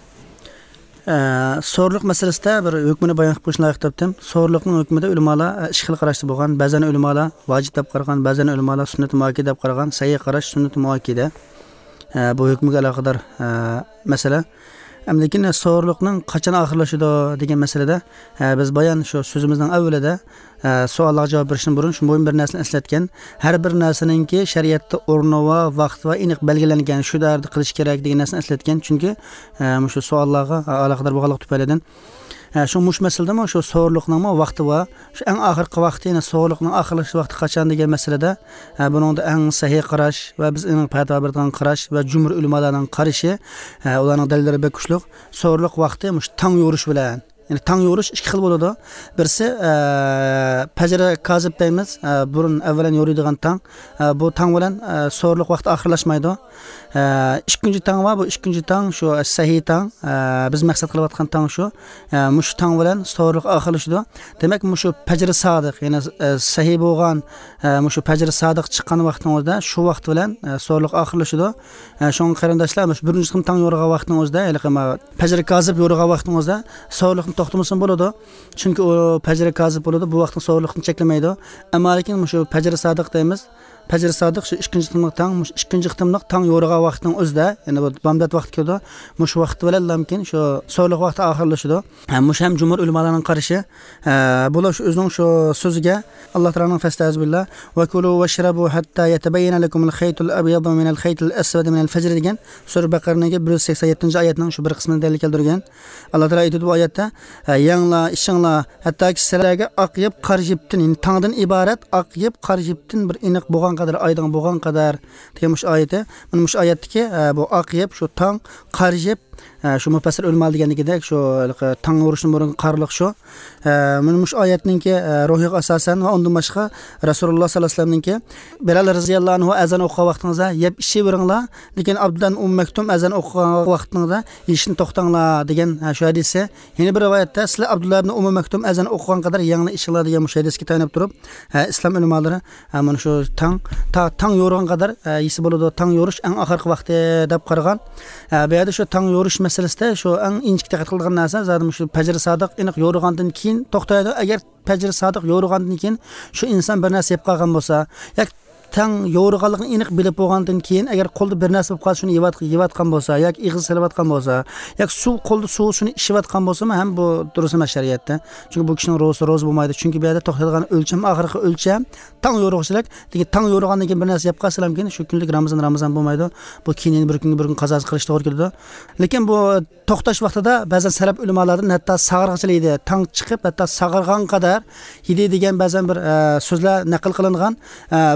suhurluq masalasida bir hukmini bayon qilib qo'yishni laqib topdim. Suhurluqning hukmida ulamolar ikki xil qarashda bo'lgan. Ba'zan ulamolar vojib deb qaragan, ba'zan ulamolar sunnat muakkad deb qaragan. Sahih qarash sunnat muakkada. Bu hukmiga aloqador masala. Lekin suhurluqning qachon oxirlashadi degan masalada biz bayon shu so'zimizning avvalida savollarga javob berishdan burun shu bir narsani eslatgan. Har bir narsaningki shariatda o'rni va vaqt va aniq belgilangan, shu darda qilish kerak degan narsani eslatgan. Chunki shu savollarga aloqador bo'lganlik tufaylidan shu masalada shu suhurluqning vaqti va shu eng oxirgi vaqti, ya'ni suhurluqning oxirlash vaqti qachon degan masalada buningda eng sahih qarash va biz eng fatvo bergan qarash va jumhur ulamolarning qarashi, ularning dalillari bek kuchli. Suhurluq vaqti tong yo'rish bilan, yani tong yo'rish ikki xil bo'ladi. Birisi fajr kazib deymiz, burun avvalan yo'riydigan tong. Bu tong bilan suhurluq vaqti oxirlashmaydi. İkinci tong va bu ikinci tong shu sahih tong. Biz maqsad qilayotgan tong shu. Mush tong bilan suhurluq oxirlashadi. Demak, shu fajr sodiq, ya'ni sahih bo'lgan shu fajr sodiq chiqqan vaqtingizda shu vaqt bilan suhurluq oxirlashadi. Shun qarindoshlar, birinchi tong yo'rgan vaqtingizda, ya'ni fajr kazib yo'rgan vaqtingizda suhurluq to'xtamasin bo'ladi. Chunki u fajr kazib bo'ladi, bu vaqtning suhurluqni cheklamaydi. Ammo lekin shu fajr sodiq deymiz. Fajr sodiq shu ikkinchi qitimliq tong yo'rgan vaqtning o'zida, ya'ni bu bomdod vaqti keldi. Shu vaqt bilan mumkin shu suhurluq vaqti oxirlashadi. Ham jumhur ulamolarining qarashi. Bular shu o'zining shu so'ziga Alloh taoloning fastazbillah va kulu washrabu hatta yatabayyana lakum al-khayt al-abyad min al-khayt al-aswad min al-fajr degan sura Baqaraning 187-oyatining shu bir qismini dalil keltirgan. Alloh taolo aytadi bu oyatda: "Yanglar, ishinglar hatto sizlarga oqyib qarjibtin, ya'ni tongdan iborat oqyib qarjibtin bir aniq bo'lgan qadar, aydan bo'lgan qadar" degan shu oyati. Mana shu oyatdagi bu oqyib shu tong qarjib shu mufassir ulamo deganligidek shu tong urishning burun qarliq shu. Mana shu oyatningki ruhiga asosan va undan boshqa Rasululloh sollallohu alayhi vasallamningki Bilal roziyallohu anhu azan o'qigan vaqtingizda yeb ichaveringlar, lekin Abdullah Maktum azan o'qigan vaqtingizda yeyishni to'xtanglar degan shu hadisi. Yana bir rivoyatda sizlar Abdullah ibn Maktum azan o'qigan qadar yangni ishinglar degan shu hadisga tayanib turib, islom ulamolari mana shu tong yo'rgan qadar yeysi bo'ladi. Tong yo'rish eng oxirgi vaqti deb qaragan. Bu yerda shu tong yo'rish masalasida shu eng inchik diqqat qilgan narsa zadim shu fajr sodiq aniq yo'rgandan keyin to'xtaydi. Agar fajr sodiq yo'rgandan keyin shu inson bir narsa yeb qolgan bo'lsa, yoki tang yo'rganligini aniq bilib bo'lgandan keyin agar qo'lda bir narsa bo'lib qolsa, shuni yevatgan bo'lsa, yoki ig'iz silayotgan bo'lsa, yoki suv qo'lda suv shuni ishiyotgan bo'lsa, ham bu durust emas shariatda. Chunki bu kishining ro'z bo'lmaydi. Chunki bu yerda to'xtaydigan o'lcham oxirgi o'lcham tang yo'rg'ishlik. Lekin tang yo'rgandan keyin bir narsa yeb qolsa ham keyin shu kunlik Ramazon bo'lmaydi. Bu keyin bir kun qazosi qilish to'g'ri keladi. Lekin bu to'xtash vaqtida ba'zan salaf ulamolardan hatto sag'irg'ichilikda tang chiqib, hatto sag'irgan qadar yedi degan ba'zan bir so'zlar naql qilingan. Buni islom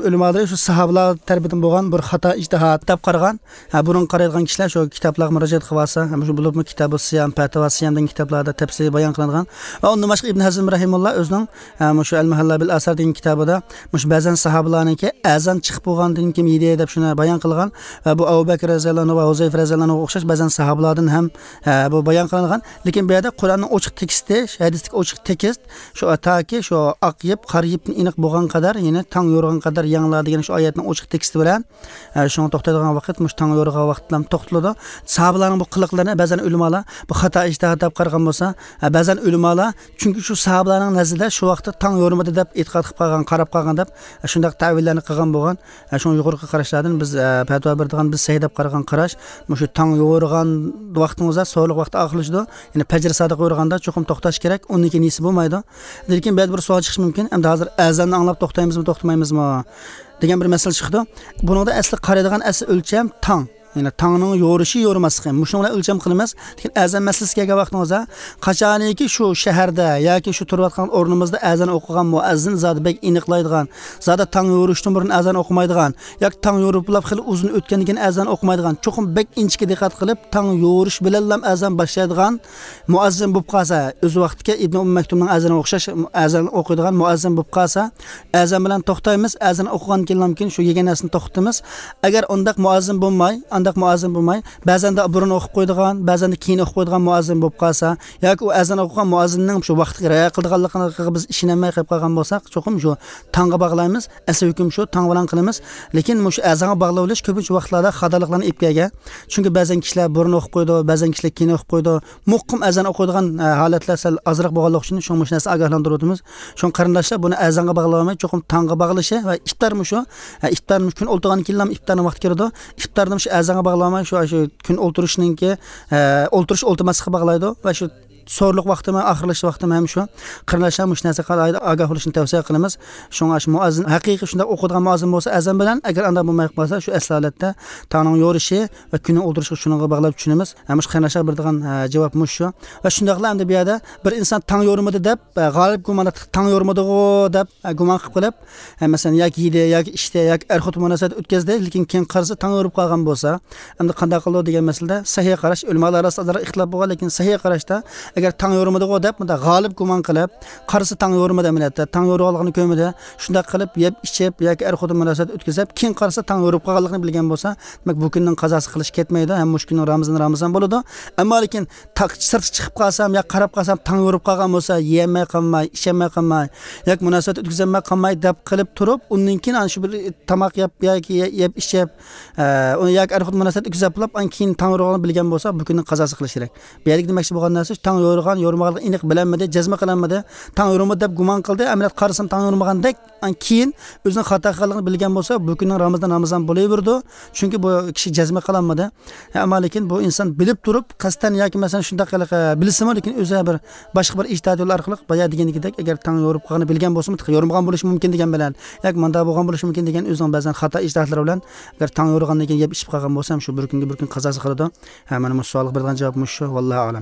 ulamolar shu sahobalar tarafidan bo'lgan bir xato ijtihod deb qaragan. Burun qaraydigan kishilar shu kitoblarga murojaat qilib olsa, shu bo'lib kitobi siyam, fatva siyam degan kitoblarda tafsir bayon qilingan. Va undan boshqa Ibn Hazm rahimulloh o'zining shu Al-Muhalla bil Asar degan kitobida ba'zan sahobalarniki azon chiqib bo'lgandan keyin yedi deb shuni bayon qilgan. Va bu Abu Bakr roziyallohu anhu va Huzayf roziyallohu anhu o'xshash ba'zan sahobalardan ham bu bayon qilingan. Lekin bu yerda Qur'onning ochiq teksti, hadislik ochiq tekst shu ataki shu aqyib, qariyib aniq bo'lgan qadar, ya'ni tang yo'rgan qadar yangilar degan shu oyatning ochiq teksti bilan shuni to'xtaydigan vaqt mush tang yo'rgan vaqt bilan to'xtaladi. Sahobalarning bu qiliqlarini ba'zan ulamolar bu xato ijtihod deb qaragan bo'lsa, ba'zan ulamolar chunki shu sahobalarning nazarida shu vaqtda tang yo'rmadi deb e'tiqod qilib qolgan, qarab qolgan deb shunday ta'villarni qilgan bo'lgan. Shu yuqorqi qarashlardan biz fatvo beradigan biz sahih deb qaragan qarash, shu tang yo'rgan vaqtimizda so'liq vaqt oxirlashdi. Ya'ni fajr sadiq yo'rganda cho'qim to'xtash kerak, undan keyin nisi bo'lmaydi. Lekin ba'zi bir savol chiqishi mumkin. Endi hozir azonni anglab to'xtaymizmi, to'xtamaymizmi degan bir masala chiqdi. Buningda asli qaraydigan asl o'lcham tang. Yani tangning yo'rishi yo'rmasligi. Mushuni bilan o'lcham qilamiz. Lekin azan masalasiga kelgan vaqtimizda qachoniki shu shaharda yoki shu turayotgan o'rnimizda azan o'qigan muazzin zot bek aniqlaydigan, zot tang yo'rishdan burun azan o'qimaydigan, yoki tang yo'riplab xil uzun o'tgandan keyin azan o'qimaydigan, cho'qim bek inchga diqqat qilib tang yo'rish bilan ham azan boshlaydigan muazzin bo'lib qolsa, o'z vaqtiga Ibn Maktumning azaniga o'xshash azan o'qiydigan muazzin bo'lib qolsa, azan bilan to'xtaymiz, azan o'qigan keyin shu yeganasini to'xtatamiz. Agar undaq muazzin bo'lmay, muazzin bo'lmay, ba'zanda burun o'qib qo'ydigan, ba'zanda keyin o'qib qo'ydigan muazzin bo'lib qolsa, yoki u azan o'qigan muazzinning shu vaqtiga rioya qilganligiga biz ishonmay qolib qolgan bo'lsak, cho'qim shu tangga bog'laymiz. Asl hukm shu, tang bilan qilamiz. Lekin shu azanga bog'lavlish ko'pincha vaqtlarda xatoliklarni olib kelgan. Chunki ba'zan kishilar burun o'qib qo'ydi, ba'zan kishilar keyin o'qib qo'ydi. Muqqim azan o'qiydigan holatlar sal ozroq bo'lganligi uchun shu narsa ogohlantirib shu qarindoshlar buni azanga bog'lamay, cho'qim tangga bog'lashi va iftormi shu, iftorni kun o'ltirgan keyin iftorni vaqti kirdi. Iftorni shu azanga bağlamay şu kun o'ltirishninki o'ltirish o'ltirmaslikka bog'laydi va shu so'rliq vaqtimi, oxirlash vaqtimi ham shu qarindoshlar mush narsa qiladi, ogoh bo'lishni tavsiya qilamiz. Shunga shu muazzin haqiqiy shunda o'qigan muazzin bo'lsa azan bilan, agar unda bo'lmay qolsa shu aslatda tangning yo'rishi va kunni o'ltirishi shunga bog'lab tushunamiz. Mush qarindoshlar beradigan javob mush shu. Va shundaqla endi bu yerda bir inson tang yo'rimadi deb g'olib gumon tang yo'rimadi-ku deb gumon qilib qo'yib, masalan yoki yedi yoki ishda yoki er-xotin munosabat o'tkazdi, lekin keyin qarsa tang yo'rib qolgan bo'lsa, endi qanday qiladi degan masalada sahih qarash, ulamolar orasida ixtilof bo'lgan, lekin sahih qarashda agar tang yo'rimadi-ku deb bunda g'olib gumon qilib, qarsa tang yo'rimadi amaliyotda, tang yo'rganligini ko'midi, shunday qilib yeb ichib yoki er-xotin munosabat o'tkazib, keyin qarsa tang yo'rib qolganligini bilgan bo'lsa, demak bu kunning qazosi qilish ketmaydi, ham mush kunning Ramazon bo'ladi. Ammo lekin sirti chiqib qolsam yoki qarab qolsam tang yo'rib qolgan bo'lsa, yemay qolmay, ichmay qolmay, yoki munosabat o'tkazmay qolmay deb qilib turib, undan keyin ana shu bir tomoq yeb yoki yeb ichib, uni yoki er-xotin munosabat o'tkazib qilib, keyin tang yo'rganligini bilgan bo'lsa, bu kunning qazosi qilish kerak. Bu yerda demoqchi bo'lgan narsa tang yo'rgan, yo'rmaganlik aniq bilinmadi, jazma qilinmadi. Tang yo'rmadi deb gumon qildi, amaliyot qarasam tang yo'rmagandek, keyin o'zining xato qilganligini bilgan bo'lsa, bu kunning Ramazon bo'laverdi. Chunki bu kishi jazma qilinmadi. Ammo lekin bu inson bilib turib, qasdan yoki masalan shunday qilib bilsimi, lekin o'zi bir boshqa bir ijtihod yo'l orqali boya degandek agar tang yo'rib qolganini bilgan bo'lsa, yo'rmagan bo'lishi mumkin degan bilan, yoki manda bo'lgan bo'lishi mumkin degan o'zining ba'zan xato ijtihodlari bilan agar tang yo'rgandan keyin yeb ichib qolgan bo'lsa, shu bir kunga bir kun qazosi qiladi. Mana bu savolga bergan javobim shu, vallohu a'lam.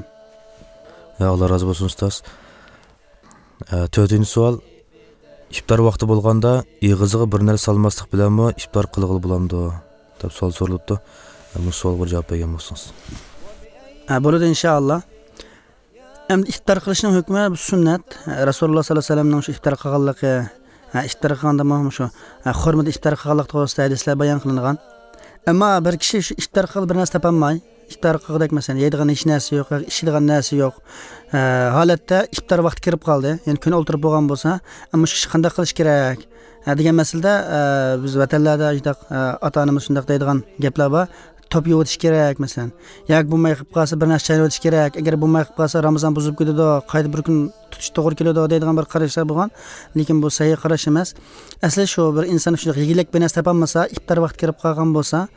Ya Allah razı olsun ustoz. 4-chi savol. İftar vaqti bo'lganda ig'izig'i bir narsa salmaslik bilanmi iftar qilg'ili bo'lamdi deb savol so'ralibdi. Bu savolga javob bergan bo'lsangiz. Bo'ladi inshaalloh. Endi iftar qilishning hukmi bu sunnat. Rasululloh sollallohu alayhi vasallamning shu iftar qilganligi, iftar qilganda ham shu hurmat iftar qilganlik to'g'risida hadislar bayon qilingan. Ammo bir kishi shu iftar qilib bir narsa topolmay, iftar qildik masalan, yeydigan hech narsa yo'q, ichadigan narsa yo'q. Holatda iftar vaqti kirib qoldi. Ya'ni kun o'ltirib bo'lgan bo'lsa, ammo shu qanday qilish kerak degan masalada biz vatanlarda ota-onamiz shunday deydigan gaplar bor. Top yo'tish kerak masalan. Yoki bo'lmay qilib qolsa bir narsa yo'tish kerak. Agar bo'lmay qilib qolsa Ramazon buzib ketadi, qayta bir kun tutish to'g'ri keladi deydigan bir qarashlar bo'lgan. Lekin bu sahih qarash emas. Asli shu bir inson shunday yegilik bir narsa topolmasa, iftar vaqti kirib qolgan bo'lsa,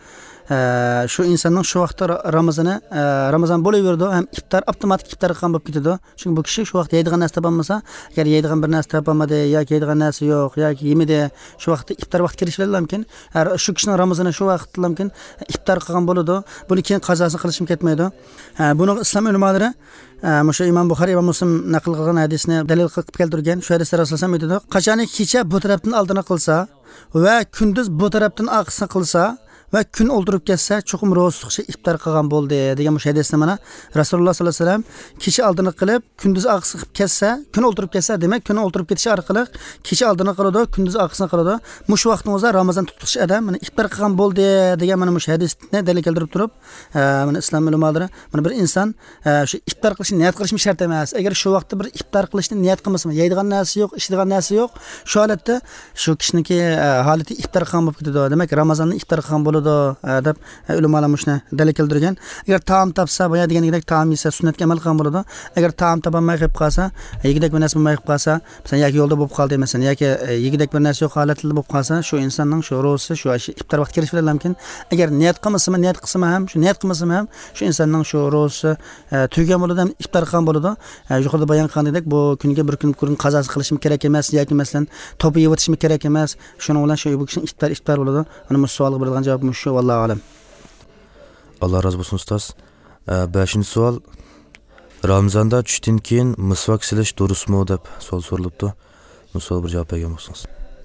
shu insonning shu vaqtda Ramazon bo'laverdi, ham iftor avtomatik iftor qilgan bo'lib ketadi. Chunki bu kishi shu vaqtda yeydigan narsa topolmasa, agar yeydigan bir narsa topolmadi yoki yeydigan narsa yo'q yoki yemidi, shu vaqtda iftor vaqti kirishi mumkin. Shu kishining Ramazoni shu vaqtda mumkin iftor qilgan bo'ladi. Buni keyin qazosini qilishim ketmaydi. Buni islom ulamolari Musha İmam Buxoriy va Muslim naql qilgan hadisni dalil qilib keltirgan. Shu hadisda Rasululloh aytadi: "Qachon kecha bu tarafdan oldini qilsa va kunduz bu tarafdan oqisini qilsa va kun o'ldirib ketsa, cho'qim ro'zliqcha iftor qilgan bo'ldi" degan mush hadisni mana Rasululloh sollallohu alayhi vasallam kecha oldini qilib, kunduz oqisini qilib ketsa, kun o'ldirib ketsa, demak kun o'ldirib ketishi orqali kecha oldini qiladi, kunduz oqisini qiladi. Mush vaqtimizda Ramazon tutuvchi odam mana iftor qilgan bo'ldi degan mana mush hadisni dalil keltirib turib, mana islom ulamolari mana bir inson shu iftor qilishni niyat qilishi shart emas. Agar shu vaqtda bir iftor qilishni niyat qilmasa, yeydigan narsa yo'q, ichadigan narsa yo'q, shu holatda shu kishiniki holati iftor qilgan bo'lib ketadi. Demak, Ramazonni iftor qilgan bo'ladi deb ulamolar mushni dalil keltirgan. Agar taom topsa, boya degandek taom yesa sunnatga amal qilgan bo'ladi. Agar taom topolmay qolib qolsa, yegidek bir narsa bo'lmay qolib qolsa, masalan yoki yo'lda bo'lib qoldi masalan, yoki yegidek bir narsa yo'q holatda bo'lib qolsa, shu insonning shu ro'zi shu iftor vaqti kirishi bilan mumkin. Agar niyat qilmasa ham, shu niyat qilmasa ham shu insonning shu ro'zi tugagan bo'ladi, ham iftor qilgan bo'ladi. Yuqorida bayon qilgandek, bu kunga bir kun qazosi qilishim kerak emas yoki masalan to'pi yeb o'tishim kerak emas. Shuning bilan shu bu kishining iftor bo'ladi. Mana bu savolga beradigan javob shu, vallohu alam. Allah razı olsun ustoz. 5-chi savol. Ramazonda tushdan keyin misvak silish durustmi deb savol so'ralibdi. Bu savol bir javob bergan bo'lsangiz.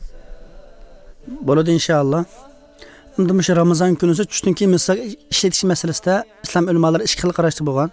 Bo'ladi inshaalloh. Endi shu Ramazon kunisi tushdan keyin misvak ishlatish masalasida islom ulamolari ikki xil qarashda bo'lgan.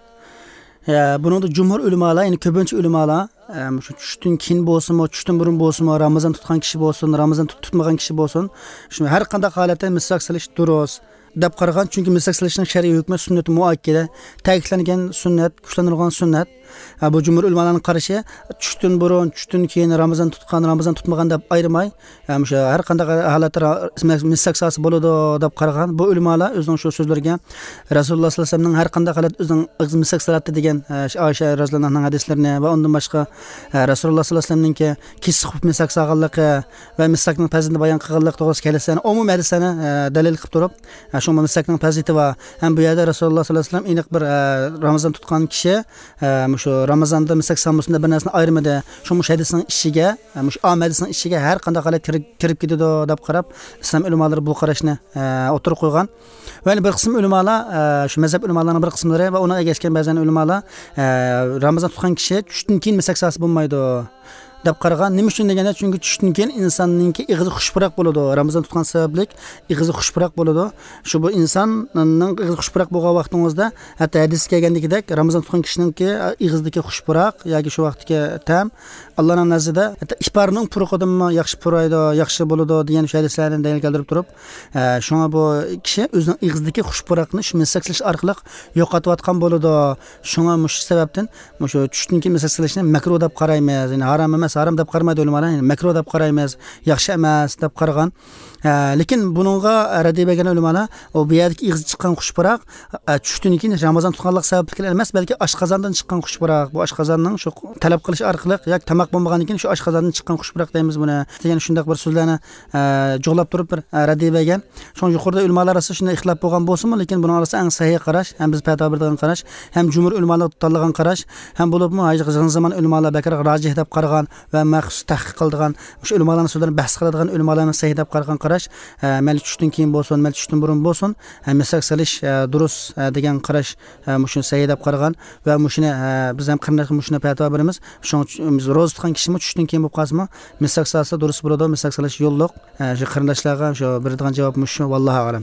Buningda jumhur ulamolar, ya'ni ko'pincha ulamolar shu tushdan keyin bo'lsinmi, tushdan burun bo'lsinmi, Ramazon tutgan kishi bo'lsin, Ramazon tutmagan kishi bo'lsin, shu har qanday holatda misvak silish durust deb qaragan. Chunki misvak silishning shar'iy hukmi sunnat muakkada, ta'kidlangan sunnat, kuchlantirilgan sunnat. Bu jumhur ulamolarining qarashi tushdan burun, tushdan keyin Ramazon tutgan, Ramazon tutmagan deb ayirmay, o'sha har qanday holatda misvak silasi bo'ladi deb qaragan. Bu ulamolar o'zining shu so'zlariga Rasululloh sollallohu alayhi vasallamning har qanday holat o'zining misvak silati degan Oysha roziyallohu anha hadislarini va undan boshqa Rasululloh sollallohu alayhi vasallamning kesib misvak solganligi va misvakning fazilini bayon qilganligi to'g'risida kelisani umumiy hadislarni dalil qilib turib, shu misvakning fazilati va ham bu yerda Rasululloh sollallohu alayhi vasallam aniq bir Ramazon tutgan kishi shu Ramazonda misvak solmasida bir narsani ayirmadi. Shu hadisning ishiga, shu hadisning ishiga har qanday holat kirib ketadi deb qarab, islom ulamolari bu qarashni o'tirib qo'ygan. Va bir qism ulamolar, shu mazhab ulamolarining bir qismlari va uning egashgan ba'zan ulamolar Ramazon tutgan kishi tushdan keyin misvak solsa bo'lmaydi deb qaragan. Nima uchun deganda, chunki tushdan keyin insonninki ig'izi xushpuroq bo'ladi. Ramazon tutgan sabablik ig'izi xushpuroq bo'ladi. Shu bu insonning ig'izi xushpuroq bo'lgan vaqtingizda, hatto hadis kelgandagidek Ramazon tutgan kishiningki ig'izdagi xushpuroq yoki shu vaqtdagi ta'm Allohning nazarida hatto iftorning puruqidanmi yaxshi puraydi, yaxshi bo'ladi degan hadislarni dalil keltirib turib, shunga bu kishi o'zining ig'izdagi xushpuroqni shu misvak silish orqali yo'qotayotgan bo'ladi. Shunga mush sababdan shu tushdan keyin misvak silishni makruh deb qaraymiz. Ya'ni harom emas, harom deb qaramaydi ulamolar, makruh deb qaraymiz, yaxshi emas deb qaragan. Lekin buningga raddiy bergan ulamolar o bu yerdagi ig'iz chiqqan xushpuroq tushdan keyin Ramazon tutganlik sababli emas, balki oshqozondan chiqqan xushpuroq. Bu oshqozonning shu talab qilish orqali yoki tamoq bo'lmagandan keyin shu oshqozondan chiqqan xushpuroq deymiz buni. Degan shunday bir so'zlarni jo'g'lab turib bir raddiy bergan. Shuning yuqorida ulamolar orasida shunday ixtilof bo'lgan bo'lsa-mu, lekin buning orasida eng sahih qarash, ham biz fatvo bergan qarash, ham jumhur ulamolar tanlagan qarash, ham bo'libmi hozirgi zamon ulamolar bakar rojih deb qaragan va maxsus tahqiq qiladigan, shu ulamolarning so'zlarini bahs qiladigan ulamolarning sahih deb qaragan qarash, mayli tushdan keyin bo'lsin, mayli tushdan burun bo'lsin, misvak silish durust degan qarash mushuni sahih deb qaragan va mushuni biz ham qirnaqi mushuni fatvo beramiz. Shuning biz ro'za tutgan kishimi tushdan keyin bo'lib qolsa, misvak silsa durust bo'ladi, misvak silish yo'lliq. Shu qarindoshlarga shu beradigan javob mushu, vallohu alam.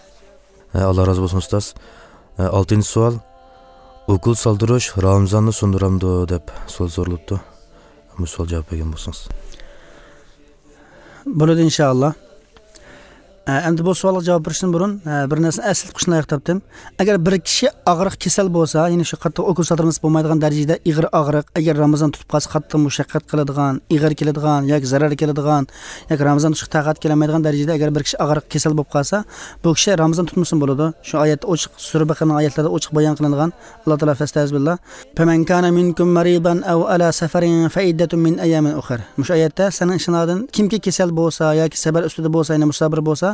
Allah razı olsun ustoz. 6-chi savol. O'kul soldirish Ramazonni sundiramdi deb so'ralibdi. Bu savol javob bergan bo'lsangiz. Bo'ladi inshaalloh. Endi bu savolga javob berishdan burun bir narsani asl qilishni aytdim. Agar bir kishi og'riq kasal bo'lsa, ya'ni shu qattiq o'kul soldirmas bo'lmaydigan darajada ig'ir og'riq, agar Ramazon tutib qolsa qattiq mushaqqat qiladigan, ig'ir keladigan yoki zarar keladigan, yoki Ramazon tutishga taqat kelmaydigan darajada agar bir kishi og'riq kasal bo'lib qolsa, bu kishi Ramazon tutmasin bo'ladi. Shu oyatda ochiq sura Baqaraning oyatlarida ochiq bayon qilingan. Alloh taolo fastazbillah. "Faman kana minkum maridan aw ala safarin fa iddatun min ayamin ukhra." Mush oyatda sening ishonadin kimki kasal bo'lsa yoki safar ustida bo'lsa, ya'ni musafir bo'lsa,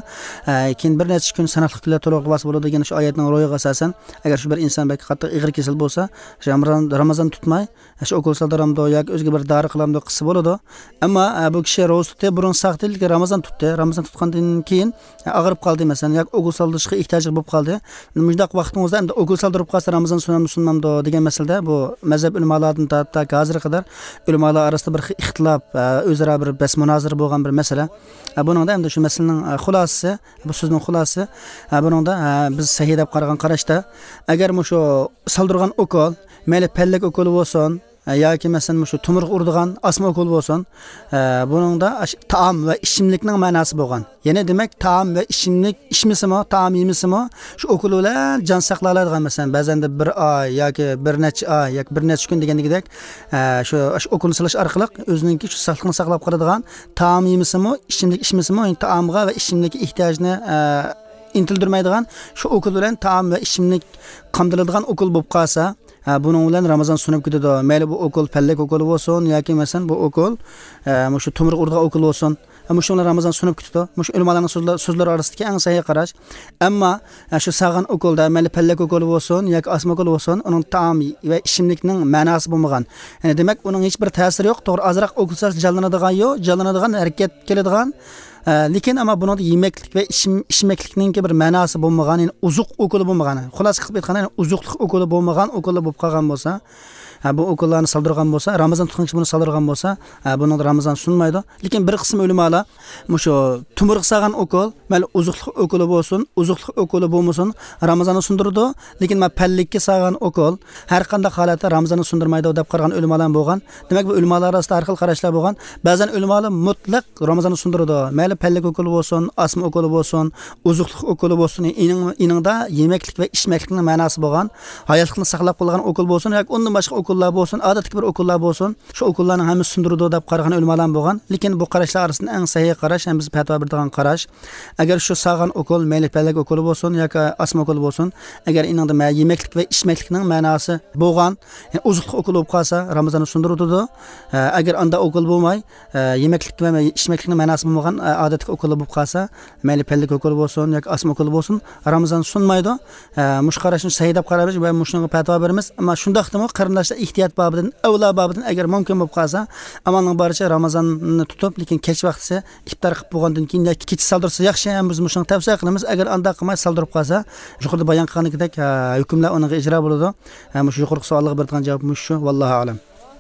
keyin bir necha kun sanoqli kunlar to'liq bas bo'ladi degan shu oyatning ro'yiga asosan agar shu bir inson balki qattiq ig'ir kasal bo'lsa shu ramazon tutmay shu ukol soldiramdi yoki o'zga bir dori qilamdi qilsa bo'ladi. Ammo bu kishi ro'za tutdi burun saqtil ramazon tutdi. Ramazon tutgandan keyin og'rib qoldi masalan yoki ukol soldirish ehtiyoji bo'lib qoldi. Mundaq vaqtingizda endi ukol soldirib qolsa ramazon sunamdi degan masalada bu mazhab ulamolaridan tortib hozirga qadar ulamolar orasida bir ixtilof o'zaro bir bas munozara bo'lgan bir masala. Buningda endi shu masalaning xulosasi, bu so'zning xulosasi buningda biz sahih deb qaragan qarashda agar shu soldirgan ukol mayli pallak ukol bo'lsin yoki masalan shu tumurq urdigan asma ukol bo'lsin, buningda taom va ichimlikning ma'nosi bo'lgan. Ya'ni demak taom va ichimlik ichmisimi, taom yemisimi shu ukol bilan jon saqlanadigan masalan ba'zanda bir oy yoki bir necha oy yoki bir necha kun degandek shu ukol silish orqali o'zininki shu sog'liqni saqlab qoladigan taom yemisimi, ichimlik ichmisimi, taomga va ichimlikka ehtiyojni intildirmaydigan shu ukol bilan taom va ichimlik qamdiladigan ukol bo'lib qolsa bunun bilan Ramazon sunab ketadi. Mayli bu ukol pallak ukol bo'lsin yoki masalan bu ukol shu tumurq urdigan ukol bo'lsin. Shunlar Ramazon sunab ketadi. Shu ulamolarning so'zlari orasidagi eng sahih qarash. Ammo shu sog'an ukolda mayli pallak ukol bo'lsin yoki asma ukol bo'lsin, uning taom va ichimlikning ma'nosi bo'lmagan. Ya'ni demak uning hech bir ta'siri yo'q. To'g'ri azroq ukolsa jallanadigan yo'q, jallanadigan harakat keladigan. Lekin ammo buningda yemeklik va ichmaklikning bir ma'nosi bo'lmagan, ya'ni uzuq ukoli bo'lmagan. Xulosa qilib aytganda uzuqlik ukoli bo'lmagan ukoli bo'lib qolgan bo'lsa, bu ukollarni soldirgan bo'lsa, Ramazon tutgan kishi buni soldirgan bo'lsa, buning Ramazon sunmaydi. Lekin bir qism ulamolar shu tumurq sog'an ukol, mayli uzuqlik ukoli bo'lsin, uzuqlik ukoli bo'lmasin, Ramazonni sundirdi. Lekin pallikka sog'an ukol har qanday holatda Ramazonni sundirmaydi deb qaragan ulamolar bo'lgan. Demak bu ulamolar orasida har xil qarashlar bo'lgan. Ba'zan ulamolar mutlaq Ramazonni sundirdi. Mayli pallik ukoli bo'lsin, asma ukoli bo'lsin, uzuqlik ukoli bo'lsin, iningda yemeklik va ichmaklikning ma'nosi bo'lgan, hayotlikni saqlab qolgan ukol bo'lsin yoki undan boshqa ukollar bo'lsin, odatdagi bir ukollar bo'lsin, shu ukollarning hammasi sundirdi deb qaragan ulamolar bo'lgan. Lekin bu qarashlar orasida eng sahih qarash, ham biz fatvo beradigan qarash, agar shu sog'an ukol, mayli pallak ukoli bo'lsin yoki asma ukoli bo'lsin, agar iningda yemeklik va ichmaklikning ma'nosi bo'lgan, ya'ni uzuqlik ukol bo'lib qolsa, Ramazonni sundirdi. Agar unda ukol bo'lmay, yemeklik va ichmaklikning ma'nosi bo'lmagan odatdagi ukollar bo'lib qolsa, mayli pallak ukol bo'lsin yoki asma ukol bo'lsin, Ramazon sunmaydi. Mush qarashni sahih deb qaraymiz va mushunga fatvo beramiz. Ammo shundaqdimi qarindoshlar ehtiyot babidan, avlo babidan agar mumkin bo'lib qolsa, amalning boricha Ramazonni tutib, lekin kech vaqtisi iftor qilib bo'lgandan keyin yoki kech soldirsa yaxshi, ham biz mushuni tavsiya qilamiz. Agar unda qilmay soldirib qolsa, yuqorida bayon qilganidek hukmlar uning ijro bo'ladi. Mush yuqorqi savolga beradigan javobimiz shu. Vallohu a'lam.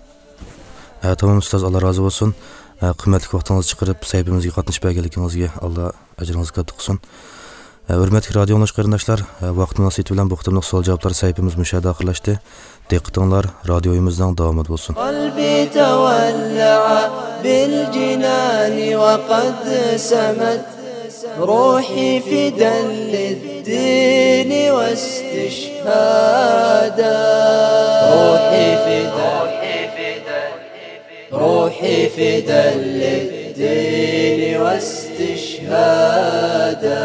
Tamam ustoz, Allah razı olsun. Qimmatli vaqtingizni chiqarib saytimizga qatnashib berganligingizga Alloh ajringizni katta qilsin. Hurmatli radio tinglovchi qarindoshlar, vaqt munosabati bilan bu qismning savol javoblar saytimiz mushahada oxirlashdi. Diqqatinglar radioyimizning davomida bo'lsin. Qalbi tawalla'a bil jinani wa qad samat ruhi fidan lid-din wastishhada روحي فدا للدين واستشهادا.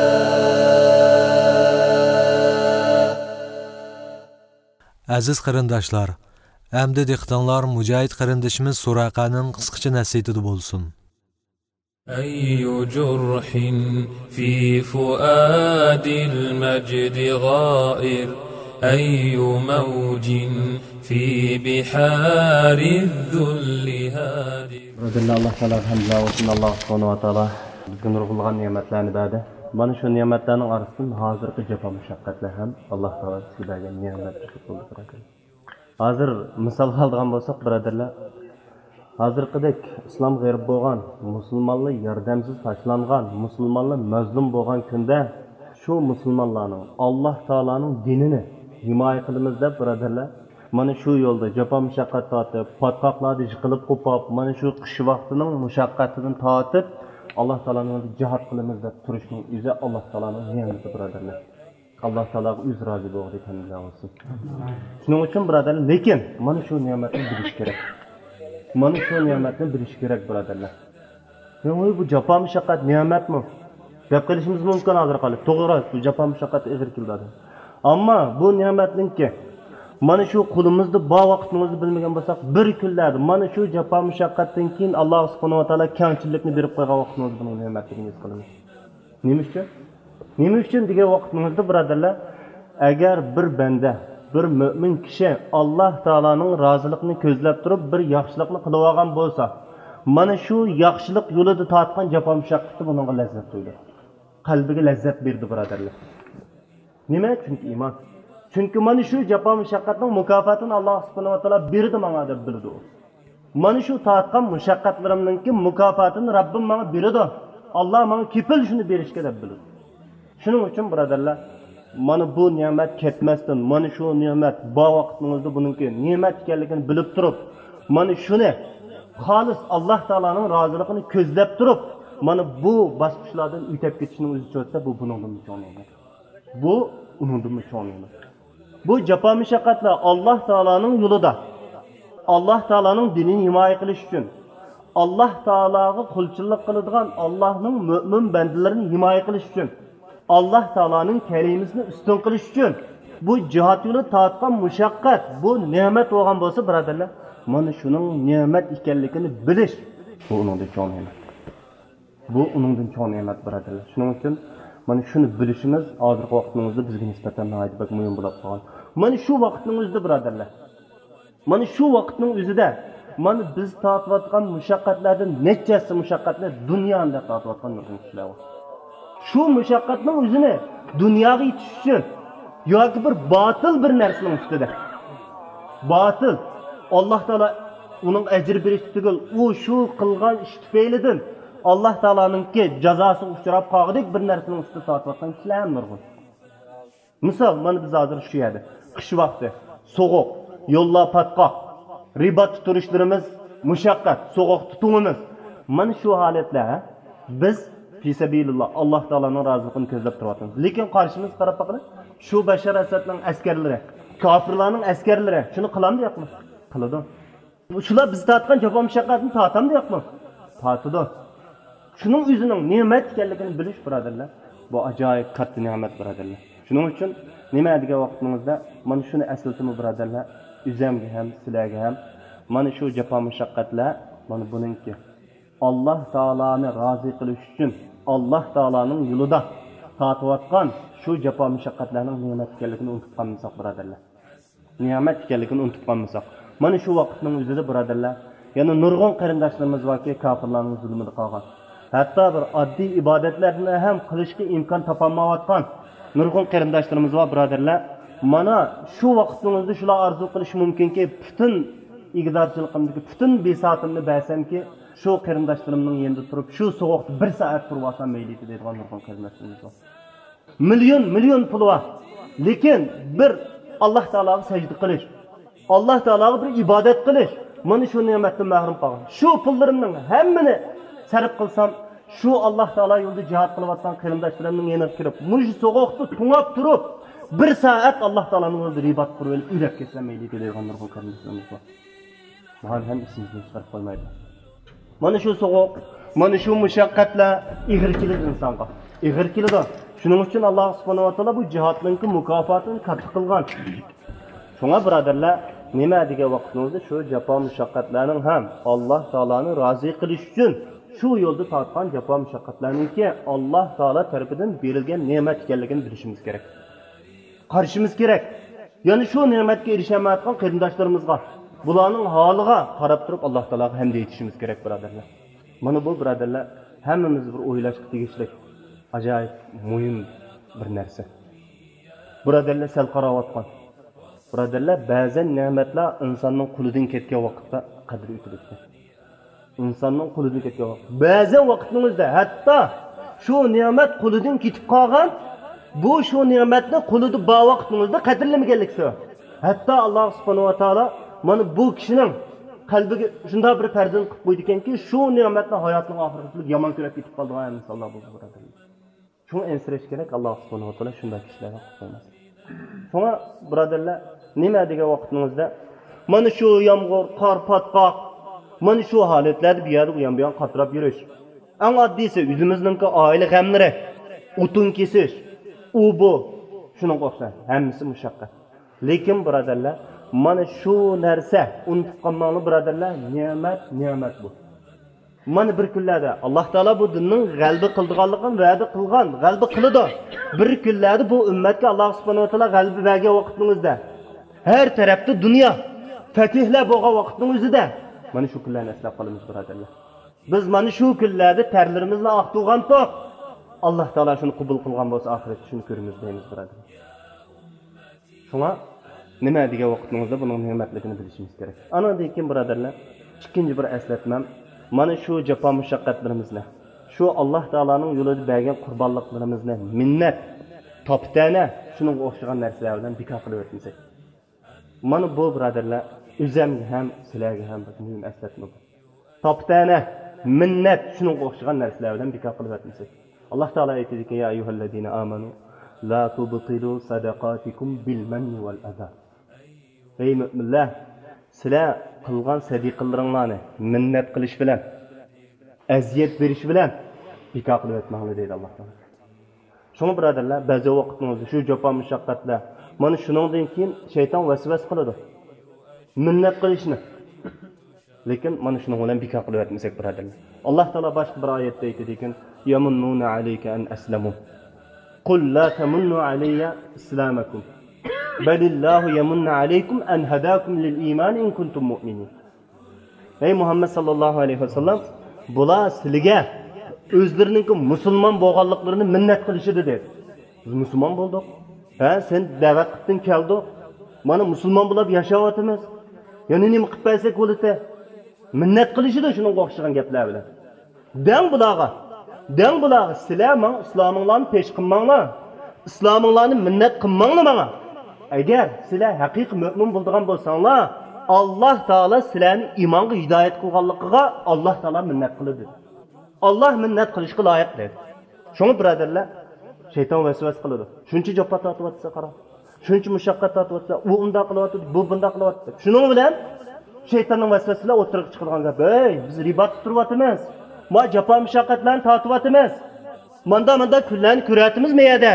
Aziz qarindoshlar, endi diqqatinglar Mujohid qarindoshimiz Suraqaning qisqacha nasihati bo'lsin. أي جرح في فؤاد المجد غائر أي موج في بحار الذل هادر. Allah Teala hamdülillah olsun, Allah subhanahu wa ta'ala bizga nurg'ulgan ne'matlarni berdi. Mana shu ne'matlarning orasidan hozirgi jafo mushaqqatlar ham Allah Teala bizga bergan ne'matlar bo'ldi. Hozir misol oladigan bo'lsak, birodarlar, hozirgidek islom g'arib bo'lgan, musulmonlar yordamsiz tashlangan, musulmonlar mazlum bo'lgan kunda shu musulmonlarning Alloh taolaning dinini himoya qilamiz deb birodarlar, mana shu yo'lda jafo mushaqqat tortib, patqoqlarda yiqilib qo'pab, mana shu qish vaqtining mushaqqatidan tortib Alloh taolaning jihad qilamiz deb turishning o'zi Alloh taolaning ne'mati birodarlar. Alloh taolaga o'z rozi bo'ldi ekanlar olsun. Shuning uchun birodarlar, lekin mana shu ne'matni bilish kerak. Mana shu ne'matni bilish kerak birodarlar. Yo'q, bu jafo mushaqqat ne'matmi? Gap qilishimiz mumkin hozir qolib. To'g'ri, bu jafo mushaqqat ig'ir keladi. Ammo bu ne'matninki mana shu qo'limizda bor vaqtimizni bilmagan bo'lsak, bir kunlarda mana shu jafo mushaqqatdan keyin Alloh subhanahu va taolo kamchilikni berib qo'ygan vaqtimizni buni ne'matligini his qilamiz. Nima uchun degan vaqtimizda birodarlar, agar bir banda, bir mo'min kishi Alloh taolaning roziligini ko'zlab turib bir yaxshilikni qilib olgan bo'lsa, mana shu yaxshilik yo'lida tortgan jafo mushaqqati bunga lazzat to'ydi. Qalbiga lazzat berdi birodarlar. Nima? Chunki iymon. Chunki mana shu jafo mushaqqatning mukofotini Alloh subhanahu va taolo berdi menga deb bildi u. Mana shu tortgan mushaqqatlarimningki mukofotini Rabbim menga berdi. Alloh menga kepil shuni berishga deb bildi. Shuning uchun birodarlar, mana bu ne'mat ketmasdan, mana shu ne'mat bu vaqtingizda buningki ne'mat ekanligini bilib turib, mana shuni xolis Alloh taolaning roziligini ko'zlab turib, mana bu bosqichlardan o'tib ketishning o'zi cho'tsa, bu buningdan cho'ng emas. Bu uningdan cho'ng emas. Bu jafo mushaqqatlar Alloh taolaning yo'lida, Alloh taolaning dinini himoya qilish uchun, Alloh taolaga qulchilik qiladigan Allohning mo'min bandalarini himoya qilish uchun, Alloh taolaning kalimasini ustun qilish uchun bu jihad yo'li tortgan mushaqqat, bu ne'mat bo'lgan bo'lsa, birodarlar, mana shuning ne'mat ekanligini bilish bu uningdan cho'ng ne'mat. Bu uningdan cho'ng ne'mat birodarlar. Shuning uchun mana shuni bilishimiz hozirgi vaqtimizda bizga nisbatan hayotbek muhim bo'lib qolgan. Mana shu vaqtimizda birodarlar, mana shu vaqtning o'zida mana biz tortayotgan mushaqqatlardan nechasi mushaqqatlar dunyoda tortayotgan kishilar bor. Shu mushaqqatning o'zini dunyoga yetish uchun yoki bir botil bir narsaning ustida. Botil Alloh taolo uning ajr berish tugul, u shu qilgan ish tufaylidan Alloh taoloninki jazosiga uchrab qoldik bir narsaning ustida tortayotgan kishilar nurg'un. Misol, mana biz hozir shu yerda qish vaqti, so'g'uq, yo'llar patqoq, riba turishlarimiz mushaqqat, so'g'uq tutumimiz. Mana shu holatlar biz fisabilillah Alloh taolaning roziligini ko'zlab turamiz. Lekin qarshimiz qarab boqing, shu Bashar Asadning askarlari, kofirlarning askarlari shuni qilamdi yo'qmi? Qiladi. Shular biz tortgan jafo mushaqqatni tortamdi yo'qmi? Tortadi. Shuning o'zining ne'mat ekanligini bilish birodarlar, bu ajoyib katta ne'mat birodarlar. Shuning uchun nima degan vaqtimizda mana shuni aslatimi birodarlar, o'zimga ham, sizlarga ham mana shu jafo mushaqqatlar mana buningki Alloh taoloni rozi qilish uchun Alloh taolaning yo'lida tortayotgan shu jafo mushaqqatlarning ne'mat ekanligini unutib qolmasak birodarlar. Ne'mat ekanligini unutib qolmasak. Mana shu vaqtning o'zida birodarlar, yana nurg'un qarindoshlarimiz borki, kofirlarning zulmida qolgan. Hatto bir oddiy ibodatlarni ham qilishga imkon topolmayotgan nurg'un qarindoshlarimiz bor birodarlar. Mana shu vaqtimizda shular orzu qilish mumkinki, butun igdorchiligimdagi butun besotimni bersamki, shu qarindoshlarimning yanında turib, shu so'g'uqda 1 soat turib olsam mayli deydigan nurg'un qarindoshlarimiz bor. Million pul bor. Lekin bir Alloh taologa sajda qilish, Alloh taologa bir ibodat qilish, mana shu ne'matdan mahrum qolgan. Shu pullarimning hammani sarf qilsam, shu Alloh taolo yo'lida jihad qilayotgan qarindoshlarimning yanına kirib, shu so'g'uqda tungab turib 1 soat Alloh taoloning yo'lida ribat qilib, o'ylab ketsam mayli deydigan nurg'un qarindoshlarimiz bor. Bular ham isimizdan chiqarib qo'ymaydi. Mana shu so'g'uq, mana sşu mushaqqatlar ig'ir keladi insonga. Ig'ir keladi. Shuning uchun Alloh subhanahu va taolo bu jihodning mukofotini katta qilgan. Shunga birodarlar, nima degan vaqtimizda shu jafo mushaqqatlarning ham Alloh taoloni rozi qilish uchun shu yo'lda tortgan jafo mushaqqatlarningki Alloh taolo tarafidan berilgan ne'mat ekanligini bilishimiz kerak. Qarshimiz kerak. Ya'ni shu ne'matga erishamayotgan qarindoshlarimizga, bularning holiga qarab turib Alloh taologa hamd aytishimiz kerak birodarlar. Mana bu birodarlar hammamiz bir o'ylashga tegishli ajoyib muhim bir narsa. Birodarlar sal qarayotgan. Birodarlar, ba'zan ne'matlar insonning qo'lidan ketgan vaqtda qadri o'tadi. İnsanning qo'lidan ketgan vaqt. Ba'zan vaqtimizda hatto shu ne'mat qo'lidan ketib qolgan, bu shu ne'matni qo'lida bor vaqtimizda qadrlamaganlik sabab. Hatto Alloh subhanahu va taolo mana bu kishining qalbiga shunday bir farzand qilib qo'ydi ekanki, shu ne'matni hayotning oxirida yomon ko'rib ketib qolgan insonlar bo'ldi birodarlar. Shuni ensirash kerak, Alloh subhanahu va taolo shunday kishilarga qo'ymas. Shunga birodarlar, nima degan vaqtimizda mana shu yomg'ir, qor, patqoq, mana shu holatlarda bu yerda u ham qatrab yurish. Eng oddiysi o'zimizning oila g'amlari, o'tin kesish, u bu shunga o'xshaydi. Hammasi mushaqqat. Lekin birodarlar, mana shu narsa unutib qolmanglar birodarlar, ne'mat bu. Mana bir kunlarda Alloh taolo bu dinning g'alaba qildiganligini va'da qilgan, g'alaba qiladi. Bir kunlarda bu ummatga Alloh subhanahu va taolo g'alaba bergan vaqtingizda, har tarafda dunyo fatihlar bo'lgan vaqtning o'zida mana shu kunlarni eslab qolamiz birodarlar. Biz mana shu kunlarda tarlarimizni oqtirgan to'q. Alloh taolo shuni qabul qilgan bo'lsa, oxiratda shuni ko'ramiz deymiz birodarlar. Shuna nima degan vaqtingizda buning ne'matligini bilishimiz kerak. Anadan keyin birodarlar, ikkinchi bir eslatmam, mana shu jafo mushaqqatlarimizni, shu Alloh taolaning yo'lida bergan qurbonliklarimizni minnat, toptana, shuning o'xshagan narsalar bilan bekor qilib o'tmasak. Mana bu birodarlar, o'zimga ham, sizlarga ham bir muhim eslatma bu. Toptana, minnat, shuning o'xshagan narsalar bilan bekor qilib o'tmasak. Alloh taolo aytadiki: "Ya ayyuhallazina amanu la tubtilu sadaqatikum bil manni wal adha." Ey mu'minlar, sizlar qilgan sadiqalaringlarni minnat qilish bilan, aziyat berish bilan bekor qilib o'tmanglar deydi Alloh taolo. Shuni birodarlar, ba'zi vaqtingizda shu jafo mushaqqatlar, mana shuningdan keyin shayton vasvas qiladi. Minnat qilishni. Lekin mana shuning bilan bekor qilib o'tmasak birodarlar. Alloh taolo boshqa bir oyatda aytadiki: "Yamunnuna alayka an aslamu. Qul la tamunnu alayya islamakum. Balillahu yamunnu alaykum an hadakum lil iman in kuntum mu'minin." Ey Muhammad sallallohu alayhi vasallam, bular sizlarga o'zlarining musulmon bo'lganliklarini minnat qilishdi dedi. Biz musulmon bo'ldik. Ha, sen da'vat qilding, keldik. Mana musulmon bo'lib yashayotimiz. Yana nima qilib bersak bo'ladi? Minnat qilishdi shuning o'xshagan gaplar bilan. Dang bularga sizlar men islominglarni pesh qilmanglar. Islominglarni minnat qilmanglar menga. Agar sizlar haqiqiy mu'min bo'lgan bo'lsanglar, Alloh taolo sizlarni iymonga hidoyat qilganligiga Alloh taolo minnat qiladi. Alloh minnat qilishga loyiq dedi. Shuni birodarlar, shayton vasvas qiladi. Shuncha jafo tortyapsa qara. Shuncha mushaqqat tortyapsa, u unda qilyapti, bu bunda qilyapti. Shuning bilan shaytonning vasvasasilar o'tirib chiqargan gap. Ey, biz ribat turyapmiz. Ma jafo mushaqqatlarni tortyapmiz. Manda kunlarni ko'ryapmiz meyada.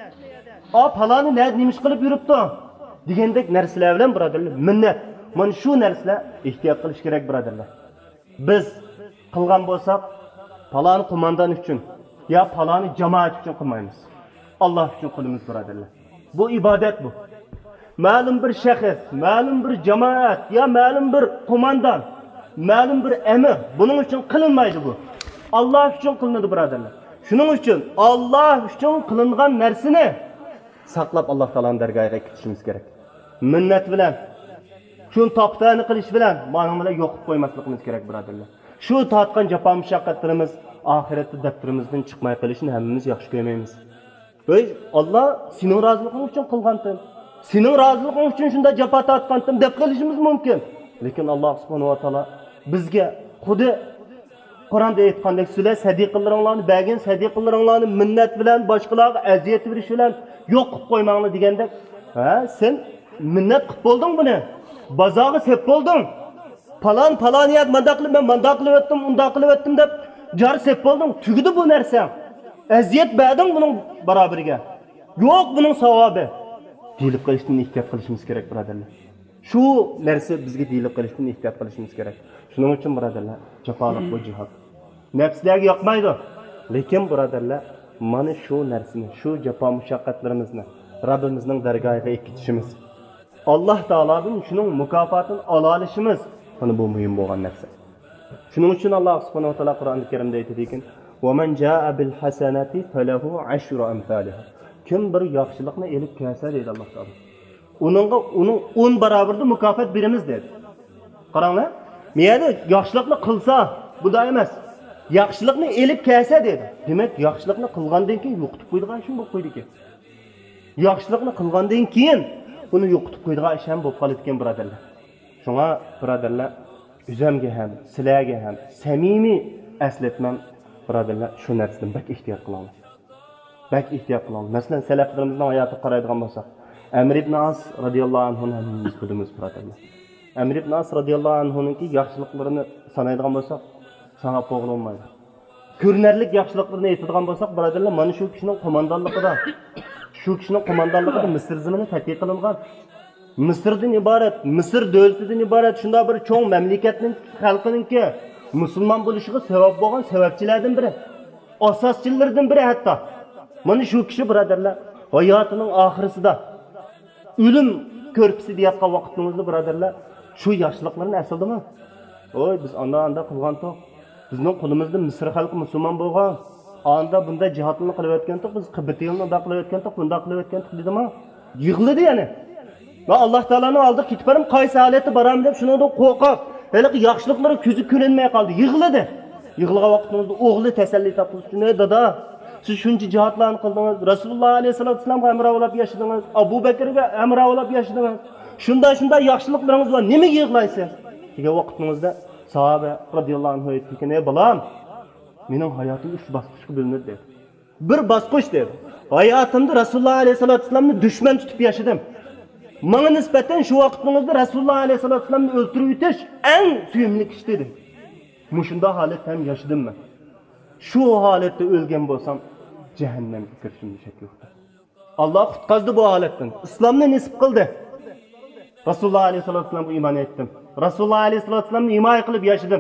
Paloni nima ish qilib yuribdi? Degandek narsalar bilan birodarlar, minnat. Mana shu narsalar ehtiyot qilish kerak birodarlar. Biz qilgan bo'lsak, paloni qo'mondan uchun ya paloni jamoat uchun qilmaymiz. Alloh uchun qilamiz birodarlar. Bu ibodat bu. Ma'lum bir shaxs, ma'lum bir jamoat ya ma'lum bir qo'mondan, ma'lum bir amir buning uchun qilinmaydi bu. Alloh uchun qilinadi birodarlar. Shuning uchun Alloh uchun qilingan narsani saqlab Alloh taoloning dargohiga ketishimiz kerak. Minnat bilan, shuni toptani qilish bilan mana bilan yo'qib qo'ymasligimiz kerak birodarlar. Shu tortgan jafo mushaqqatlarimiz oxiratda daftarimizdan chiqmay qolishini hammamiz yaxshi ko'rmaymiz. Ey Alloh sening roziliging uchun qilgandim. Sening roziliging uchun shunda jafo tortgandim deb qilishimiz mumkin. Lekin Alloh subhanahu va taolo bizga xuddi Qur'onda aytgandek, sizlar sadiqalaringlarni bergan sadiqalaringlarni minnat bilan boshqalarga aziyat berish bilan yo'q qilib qo'ymanglar degandek, ha, sen minnat qilib bo'lding buni. Bozorga sep bo'lding. Falon yak men mandaq qilib o'tdim, undaq qilib o'tdim deb jar sep bo'lding. Tugidi bu narsa. Aziyat berding buning barobariga. Yo'q buning savobi. Deyilib qilishdan ehtiyot qilishimiz kerak birodarlar. Shu narsa bizga deyilib qilishdan ehtiyot qilishimiz kerak. Shuning uchun birodarlar, jafoliq bu jihad. Nafslarga yoqmaydi. Lekin birodarlar, mana shu narsani, shu jafo mushaqqatlarimizni Rabbimizning dargohiga yetishimiz, Alloh taolodan shuning mukofotini ola olishimiz, mana bu muhim bo'lgan narsa. Shuning uchun Alloh subhanahu va taolo Qur'oni Karimda aytadiki: "Va man jaa bil hasanati falahu 10 amsalha." Kim bir yaxshilikni elib kelsa deydi Alloh taolo, uning 10 barobarda mukofot beramiz dedi. Qaranglar, meyada yaxshilikni qilsa, bu da emas. Yaxshilikni elib kelsa dedi. Demak, yaxshilikni qilgandan keyin yo'qitib qo'ydigan ish bo'lib qo'ydi ekan. Yaxshilikni qilgandan keyin uni yo'qitib qo'ydigan ish ham bo'lib qoladi ekan birodarlar. Shunga birodarlar, o'zimga ham, sizlarga ham samimiy eslatmam birodarlar, shu narsadan bak ehtiyot qilamiz. Bak ehtiyot qilamiz. Masalan, salaflarimizning hayotiga qaraydigan bo'lsak, Amr ibn As radhiyallohu anhu ni bilamiz birodarlar. Amr ibn As radhiyallohu anhuning yaxshiliklarini sanaydigan bo'lsak, sanab bo'lmaydi. Ko'rinarlik yaxshiliklarini aytadigan bo'lsak, birodarlar, mana shu kishining qo'mondonligida, Misr zaminida tadqiq qilingan. Misrdan iborat, Misr davlatidan iborat shunday bir cho'ng mamlakatning xalqininki musulmon bo'lishiga sabab bo'lgan sababchilardan biri, asoschilardan biri hatto. Mana shu kishi birodarlar, hayotining oxirisida o'lim ko'rpisi deyotgan vaqtimizda birodarlar, shu yoshliqlarni asildimi? Oy, biz anda qilgan-toq. Bizning qo'limizda Misr xalqi musulmon bo'lgan. Anda bunda jihodni qilib o'tgan-toq, biz qibtiyni unda qilib o'tgan-toq, bunda qilib o'tgan-toq dedimi? Yig'ladi yana. Va Alloh taolaning oldida ketparim qaysi holatda boram deb shundan qo'rqib, hali yaxshiliklari ko'zi ko'rinmay qoldi. Yig'ladi. Yig'ilgan vaqtimizda o'g'li tasalli topdi. Shunday dada, siz shuncha jihodlarni qildingiz, Rasululloh alayhisolatu vasallamga amrolab yashadingiz, Abu Bakrga amrolab yashadingiz. Shunda yaxshiliklaringiz bor, nimaga yig'laysiz? degan vaqtimizda sahoba radhiyallohu anhu aytgan, "Ey bolam, mening hayotim 3 bosqichga bo'linadi" dedi. Bir bosqich dedi. Hayotimda Rasululloh alayhisolatu vasallamni dushman tutib yashadim. Menga nisbatan shu vaqtimizda Rasululloh alayhisolatu vasallamni o'ldirib o'tish eng suyimli ish dedi. Mushunda holatda ham yashadim men. Shu holatda o'lgan bo'lsam, jahannamga kirishimga shak yo'q. Alloh qutqazdi bu holatdan. Islomni nisb qildi. Rasululloh alayhisolatu vasallamga iymon etdim. Rasululloh alayhisolatu vasallamni himoya qilib yashadim.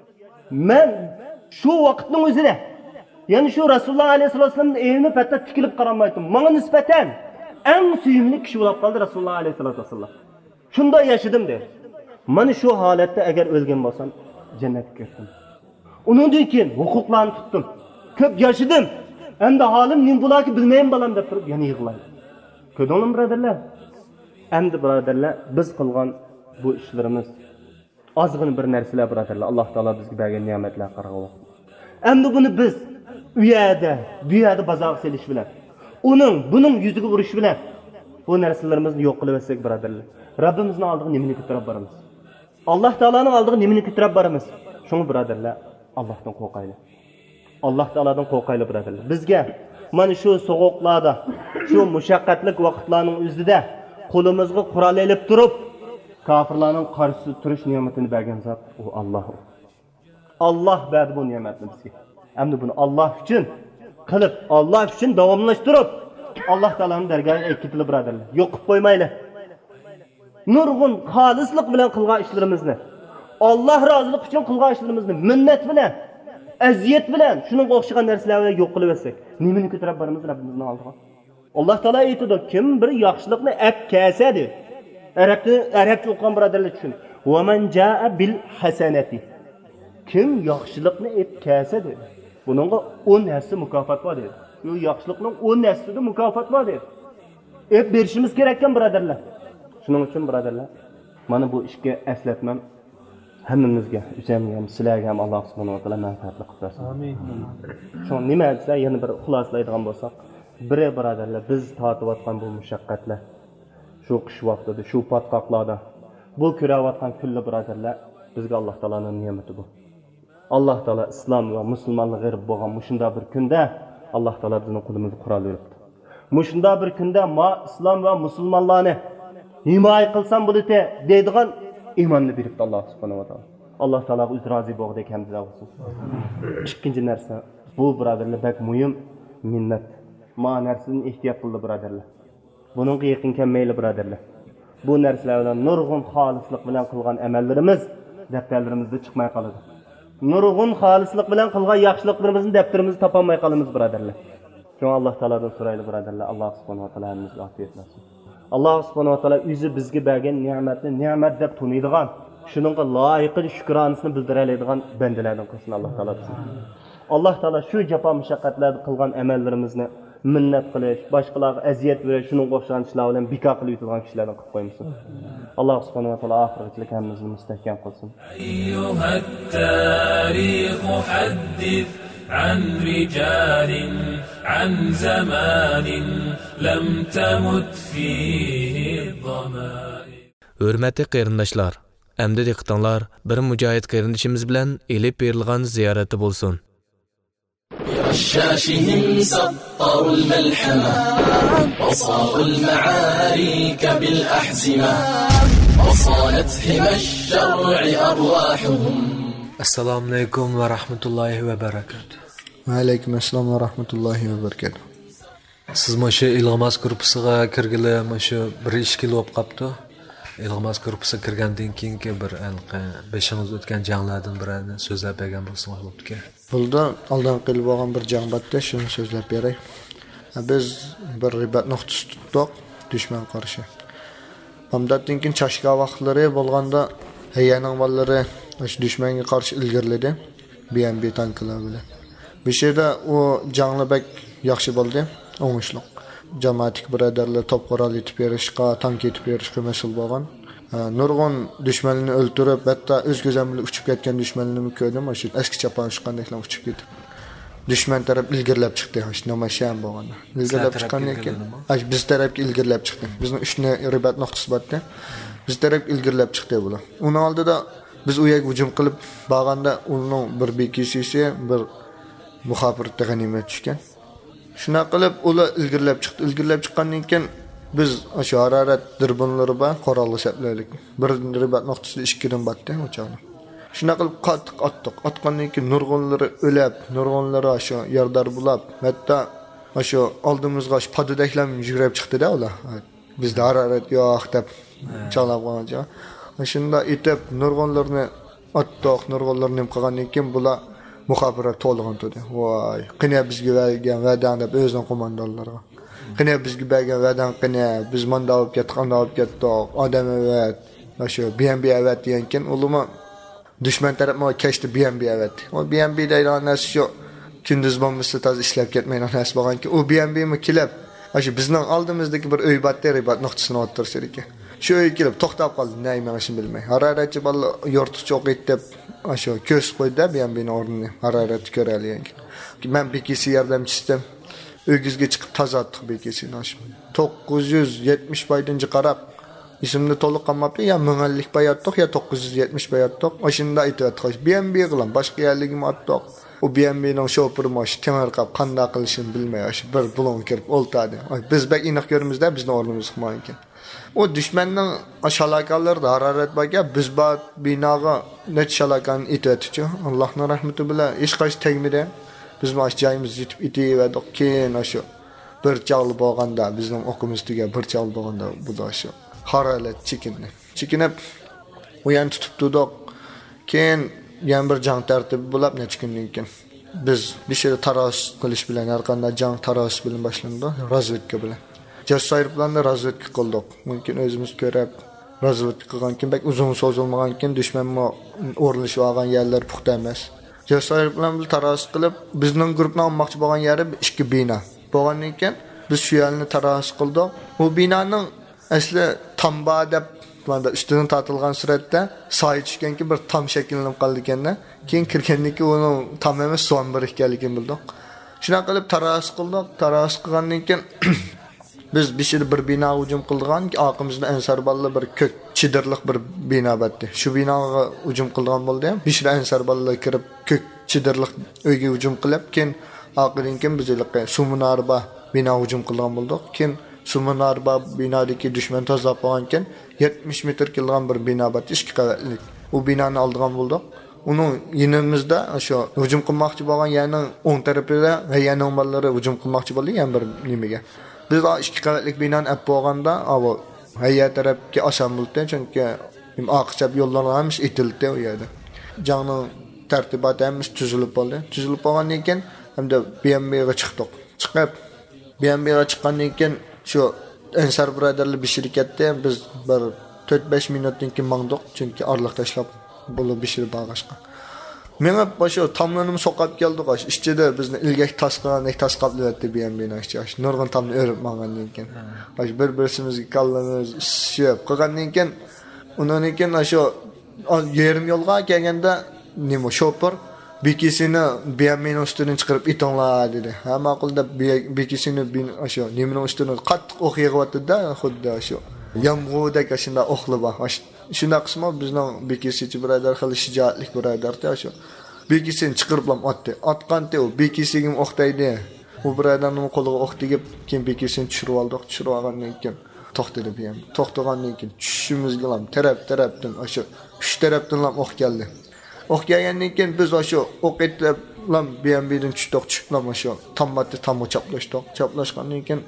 Men shu vaqtning o'zida, ya'ni shu Rasululloh alayhisolatu vasallamning evini patta tikilib qaramaydim. Menga nisbatan eng suyimli kishi bo'lib qoldi Rasululloh alayhisolatu vasallam. Shunda yashadim dedi. Mana shu holatda agar o'lgan bo'lsam, jannatga kirdim. Undan keyin huquqlarni tutdim. Ko'p yashadim. Endi holim nim bularni bilmayman balam deb turib yana yig'laydi. Ko'rdingmi birodarlar? Endi birodarlar, biz qilgan bu ishlarimiz ozg'in bir narsalar birodarlar. Alloh taolo bizga bergan ne'matlar qarag'u. Endi buni biz bu yerda bozor selish bilan, buning yuziga urish bilan bu narsalarimizni yo'q qilib olsak birodarlar, Rabbimizning oldiga nimani ko'tarib boramiz? Alloh taoloning oldiga nimani ko'tarib boramiz? Shuni birodarlar, Allohdan qo'rqaylik. Alloh taolodan qo'rqaylik birodarlar. Bizga mana shu so'g'uqlarda, shu mushaqqatli vaqtlarning o'zida qo'limizga qurol olib turib, kofirlarning qarshisida turish ne'matini bergan zot u Alloh. Alloh berdi bu ne'matni bizga. Endi buni Alloh uchun qilib, Alloh uchun davomlashtirib, Alloh taolaning dargohiga ketilib birodarlar. Yo'qib qo'ymaylik. Nurg'un xolislik bilan qilgan ishlarimizni, Alloh roziligi uchun qilgan ishlarimizni minnat bilan, aziyat bilan shunga o'xshagan narsalarni yo'q qilib olsak, nimani ko'tarib boramiz Rabbimizning oldiga? Alloh taolo aytadi, kim bir yaxshilikni ap kelsa dedi. Arabcha o'qigan birodarlar uchun. "Va man jaa bil hasanati." Kim yaxshilikni ap kelsa dedi. Buningga 10 hassa mukofot bor dedi. Bu yaxshilikning 10 hassida mukofot bor dedi. Ap berishimiz kerak ekan birodarlar. Shuning uchun birodarlar, mana bu ishga eslatmam hammamizga, o'zimga ham, sizlarga ham Alloh subhanahu va taolo manfaatli qilib bersin. Amin. Shu nima desa, yana bir xulosalaydigan bo'lsak, biri birodarlar, biz tortayotgan bu mushaqqatlar, shu qish vaqtida, shu patqoqlarda, bu ko'rayotgan kunlar birodarlar, bizga Alloh taoloning ne'mati bu. Alloh taolo islom va musulmonlik g'irib bo'lgan mushunda bir kunda Alloh taolo bizning qo'limizga qurol beribdi. Mushunda bir kunda ma islom va musulmonlarni himoya qilsam bo'ladi deydigan iymonni beribdi Alloh subhanahu va taolo. Alloh taologa o'zi rozi bo'lgandek hamdlar bo'lsin. Ikkinchi narsa, bu birodarlar bak muhim minnat. Ma narsadan ehtiyot qildi birodarlar. Buningga yaqin kelmayli birodarlar. Bu narsalar bilan nurg'un xolislik bilan qilgan amallarimiz daftarlarimizda chiqmay qoladi. Nurg'un xolislik bilan qilgan yaxshiliklarimizni daftarimizda topolmay qolamiz birodarlar. Shuni Alloh taolodan so'raylik birodarlar. Alloh subhanahu va taolo bizga ofiyat bersin. Alloh subhanahu va taolo o'zi bizga bergan ne'matni ne'mat deb tuniydigan, shuningga loyiqli shukronasini bildiradigan bandalardan qilsin Alloh taolo bizni. Alloh taolo shu jafo mushaqqatlarda qilgan amallarimizni minnat qilish, boshqalarga aziyat berish, shuningga o'xshagan ishlar bilan bekor qilib yurgan kishilardan qilib qo'ymasin. Alloh subhanahu va taolo oxirgichilik hammamizni mustahkam qilsin. Ayyuhat tarikh muhaddith عن رجال عن زمان لم تمت فيه الضمائر. Hürmetli qarindoshlar, endi diqqatinglar bir mujohid qarindishimiz bilan elib berilgan ziyarati bo'lsin. برشاشهم سطروا الملحمة وصاروا المعارك بالأحزمة وصالت حمى الشرع أرواحهم. Assalomu alaykum va rahmatullohi va barakatuh. Va alaykum assalom va rahmatullohi va barakatuh. Siz mana shu ilg'amas gruppasiga kirgili mana shu 1-2 yil bo'lib qopti. ilg'mos korpusi kirgandan keyingi bir 5 o'tgan janglardan birini so'zlab bergan bo'lsangiz bo'pti. Bunda aldan qilib olgan bir jang batda shuni so'zlab beray. Biz bir ribat nuqtasi tutdik dushman qarshi. Hamdan keyin chashka vaqtlari bo'lganda hayyaning bolalari o'sha dushmanga qarshi ilgirladi. BMP tanklar bilan. Bu yerda u janglabak yaxshi bo'ldi, o'ngishli. Jamoatik birodarlar top qurol etib berishga, tank etib berishga mas'ul bo'lgan. Nurg'un dushmanni o'ldirib, hatto o'z ko'zim bilan uchib ketgan dushmanni ko'rdim, o'sha eski chapon chiqqandeklar uchib ketdi. Dushman taraf ilgirlab chiqdi, o'sha nomasham bo'lganda. Ilgirlab chiqqandan keyin, biz tarafga ilgirlab chiqdi. Bizning 3 ribat nuqtasi borda. Biz taraf ilgirlab chiqdi bular. Uning oldida biz u yerga hujum qilib borganda, uning bir BKC'si, bir muxabirlikda g'animat tushgan. Shuna qilib ular ilgirlab chiqdi. Ilgirlab chiqqandan keyin biz o'sha harorat dirbonlari bilan qoralli saplaylik. Bir ribat nuqtasida 2 dan batdi o'chani. Shuna qilib qattiq otdik. Otgandan keyin nurg'unlari o'lab, nurg'unlari o'sha yardar bulab, hatto o'sha oldimizga podidaklar yugurib chiqdi-da ular. Bizda harorat yo'q deb chalab qo'ygan. Shunda etib nurg'unlarni otdik, nurg'unlarni qilgandan keyin bular muxabirlar to'lg'an dedi. Voy, qina bizga bergan va'dan deb o'zining qo'mondonlariga. Qina bizga bergan va'dan qina, biz manda olib ketdik, odam avat, o'sha BMP avat degan keyin ulama dushman tarafga kechdi BMP avat. O BMP deydigan narsa shu kunduz bombasi to'g'ri ishlab ketmaydigan narsa bo'lganki, u BMP mi kelib, o'sha bizning oldimizdagi bir uy batda ribat nuqtasini o'tirsa ekan. Shu uy kelib to'xtab qoldi, nima qilishini bilmay. Haroratchi bola yo'rtiqcha o'q deb o'sha ko'z qo'ydi BMPning o'rnini haroratni ko'raligan. Men BKC yordamchisidim. O'gizga chiqib tozatdik BKCni o'sha. 970 boydinchi qarab ismini to'liq qolmabdi, ya 1000lik bayotdiq, ya 970 bayotdiq. O'shunda aytayotdik. BMP qilam, boshqa yerligim otdiq. O BMPning shofiri mosh temir qab qanday qilishini bilmay o'sha bir bulon kirib o'ltadi. Biz bak iniq ko'rimizda bizning o'rnimiz qilmagan ekan. O dushmanning shalakanlarida harorat bo'lgan, biz binoga net shalakan etayotdi. Allohning rahmati bilan hech qaysi tegmadi. Biz mana joyimiz yetib etaverdik. Keyin o'sha bir chog'li bo'lganda, bizning o'qimiz tuga bir chog'li bo'lganda bu da o'sha harorat chekinib o'yan tutib turdik. Keyin yana bir jang tartibi bo'lib necha kundan keyin biz bir şey taros qilish bilan har qanday jang taros bilan boshlandi, razvedka bilan. Jasoir bilan razvedka qildik. Mumkin o'zimiz ko'rib razvedka qilgan keyin bak uzun so'zilmagan keyin dushmanni o'rlashib olgan yerlar puxta emas. Jasoir bilan bir taros qilib bizning guruhni olmoqchi bo'lgan yeri 2 bino. Bo'lgandan keyin biz shu yerni taros qildik. Bu binoning asli tamba deb Manda üstüne tatilgan suratda soy tushganki bir tam shakllanib qoldi ekanda, keyin kirgandiki uni tam emas son bir ekanligini bildik. Shuna qilib taros qilgandan keyin biz bir bino hujum qilgan, oqimizda ansar balla bir ko'k chidirliq bir bino batdi. Shu binoga hujum qilgan bo'ldi ham, ansar balla kirib ko'k chidirliq uyga hujum qilib, keyin oqidan keyin biz Sumunarba bino hujum qilgan bo'ldik. Keyin Sumunarba binodagi dushman tozalab qo'ygan 70 metr kelgan bir bino bor, 2 qavatlik. U binoni oldigan bo'ldik. Uning yinimizda o'sha hujum qilmoqchi bo'lgan yerning o'ng tarafida hayyaning bolalari hujum qilmoqchi bo'ldi, yana bir nimaga. Biz 2 qavatlik binoni olib bo'lganda, avo hayya tarafga oson bo'ldi, chunki oqchab yo'llarga ham etildi u yerda. Jangning tartiboti ham tuzilib qoldi. Tuzilib qolgandan keyin hamda BMPga chiqdik. Chiqib BMPga chiqqandan keyin shu Ensar birodarlar bishirkatda biz bir 4-5 minutdan keyin mangdiq, chunki orliq tashlab bo'lib bishirib bag'ashqa. Menga boshqa tomlanib soqab keldik, ichida bizni ilgak tasqab deyapti BMPning ichi. Nurg'un tomni o'rib mangandan keyin. Bir-birimizga kallamiz ishib qilgandan keyin undan keyin o'sha yarim yo'lga kelganda nima shofir BKCni BMPning ustidan chiqarib itonlar dedi. Ha ma'qulda BKCni o'sha nimaning ustidan qattiq o'q yig'yapti-da, xuddi o'sha yomg'irda shunda o'qlib bor. Shunda qismi bizning BKCchi birodar xil shijoatlik birodarda o'sha BKCni chiqarib otdi. Otqanda u BKCga o'qtaydi. U birodarning qo'liga o'q tegib, keyin BKCni tushirib oldik. Tushirib olgandan keyin to'xtadi bu ham. To'xtagandan keyin tushishimizga ham tarafdan o'sha 3 tarafdan ham o'q keldi. O'q kelgandan keyin biz o'sha o'q etib BMPdan tushib o'sha tombatni tomga chaplashdik. Chaplashgandan keyin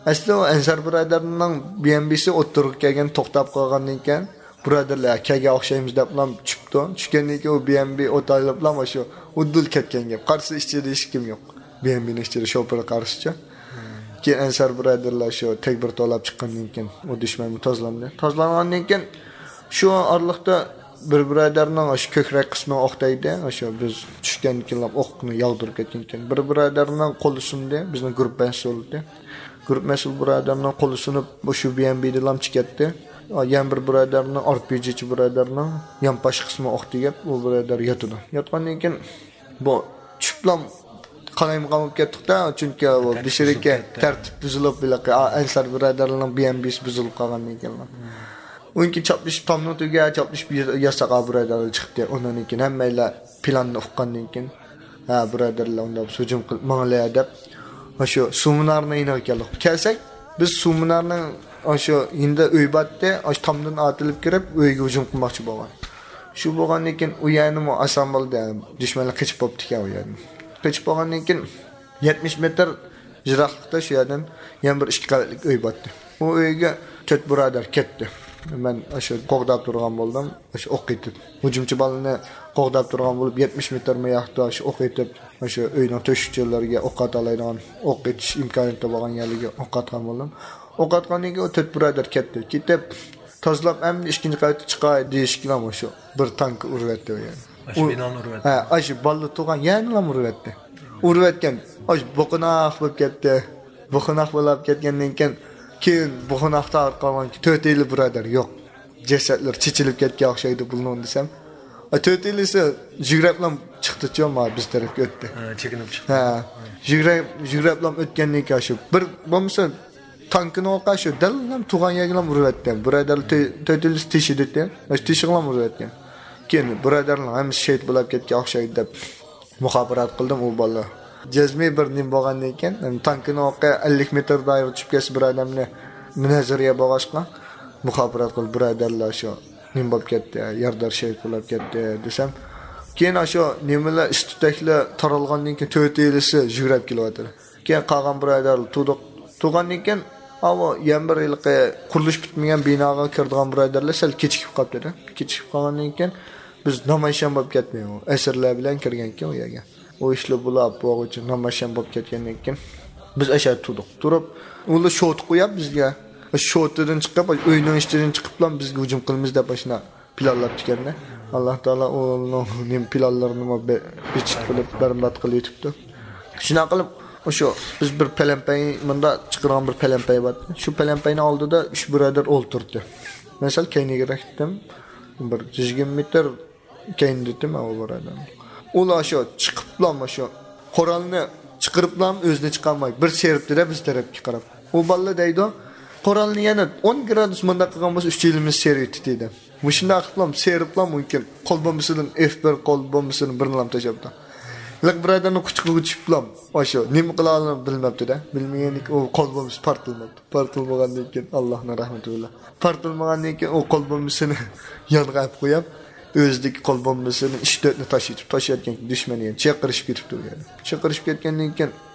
Asli o Ensar birodarning BNB'si o'ttirib kelgan to'xtab qolgandan keyin birodarlar akaga o'xshaymiz deb ham chiqdi. Tushgandan keyin u BNB o'taylab ham shu uddul ketgan gap. Qarshi ichida hech kim yo'q. BNBning ichida shofir qarshıcha. Keyin Ensar birodarlar shu tekbir to'lab chiqqandan keyin u dushmanni tozlandi. Tozlangandan keyin shu orliqda bir birodarning shu ko'krak qismi o'qdaydi. Shu biz tushgan keyin o'qni yog'dirib ketgan ekan. Bir birodarning qo'li sindi, bizning guruh mas'uldi. Guruh mas'ul birodarning qo'li sinib, shu BNB'da lam chiqatdi. Yan bir birodarning RPG'chi birodarning yanpash qismi o'qdi gap, u birodar yotdi. Yotgandan keyin bu tushiblam qalayim qolib ketdi-da, chunki bu bishirga tartib buzilib bilaqa Ensar birodarlarning BNB'si buzilib qolgandan keyin. Unki chaplashib tomnutiga chaplashib yasaqa birodarlar chiqdi. Undan keyin hammalar planni o'qigandan keyin ha birodarlar unda hujum qilib manglar deb shu sumunarni inoq keldik. Kelsak biz sumunarning shu endi uy batda tomdan otilib kirib uyga hujum qilmoqchi bo'lgan. Shu bo'lgandan keyin u yerni oson bo'ldi. Dushmanlar qochib bo'libdi ekan u yerni. Qochib bo'lgandan keyin 70 metr jiroqlikda shu yerdan yana bir 2 qavatli uy batdi. U uyga 4 birodar ketdi. Men shu qo'g'dab turgan bo'ldim. Shu o'q etib, hujumchi balni qo'g'dab turgan bo'lib 70 metr meyoqda shu o'q etib, shu uyning to'shikchalariga o'q atalaydigan, o'q etish imkoniyati bo'lgan yerlarga o'q atgan bo'ldim. O'q atgandan keyin 4 birodar ketdi. Ketib tozlab endi ikkinchi qavatga chiqay deyishgan shu bir tank urvatdi u yerni. Shu binoni urvatdi. Ha, shu balli turgan yerni ham urvatdi. Urvatgan, boqinoq bo'lib ketdi. Boqinoq bo'lib ketgandan keyin buxunaqda qolgan 450 birodar yo'q. Jasadlar chichilib ketgan o'xshaydi bulnon desam. 450si jigrablam chiqdi-chi, ma biz tarafga o'tdi. Chekinib chiqdi. Ha, jigrablam o'tgandan keyin shu bir bo'lmasa tankini o'qa shu dallam tug'an yerga urvatgan. Birodar 450 tishidi-da. Tishig'lam urvatgan. Keyin birodarlar hammasi shahid bo'lib ketgan o'xshaydi deb muxobarat qildim u bola. Jazmi bir nim bo'lgandan keyin tankini o'qa 50 metr doir tushib kelsa birodarni munozaraga bog'ashqa muxobarat qilib birodarlar shu nim bo'lib ketdi, yardar shahid bo'lib ketdi desam, keyin shu nimalar istutaklar taralgandan keyin 450si yurib kelyapti. Keyin qolgan birodarlar tug'andan keyin avo bir yilqi qurilish bitmagan binoga kirdigan birodarlar sal kechikib qoldi-da. Kechikib qolgandan keyin biz namoyish bo'lib ketmaymiz. Asirlar bilan kirgan ekan u yerga. O ishlar bo'lib bo'g'ichi namoyish bo'lib ketgandan keyin biz asha turdik. Turib, ular shot qo'yib bizga. Shotdan chiqib, uyning ichidan chiqib bilan bizga hujum qilamiz deb ashna planlab tikanda. Alloh taolo uning planlarini bechit qilib barbat qilib yetibdi. Shuna qilib o'sha biz bir palampay bunda chiqargan bir palampay bor. Shu palampayning oldida 3 birodar o'ltirdi. Masal keyniga rakdim. Bir 120 metr keyndidim o birodar. Ular shu chiqiblam shu Qur'onni chiqiriblam o'zini chiqarmay bir seribdi-da biz tarafga qarab. U balla deydi, Qur'onni yana 10 gradus munda qilgan bo'lsa 3 yilimiz seribdi dedi. Mushunda qiliblam seriblam mumkin. Qo'l bombasidan F1 qo'l bombasini birinlam tashabdi. Lak birodarni kuchqiga tushiblam. O'sha nima qilarini bilmabdi-da. Bilmaganlik u qo'l bombasi portlamabdi. Portlagandan keyin Allohning rahmati bilan. Portlamagandan keyin u qo'l bombasini yonga qo'yib o'zdagi qo'l bombasini 3-4 ni tashiyotgan dushmani ham chaqirishib ketibdi u yerda. Chaqirishib ketgandan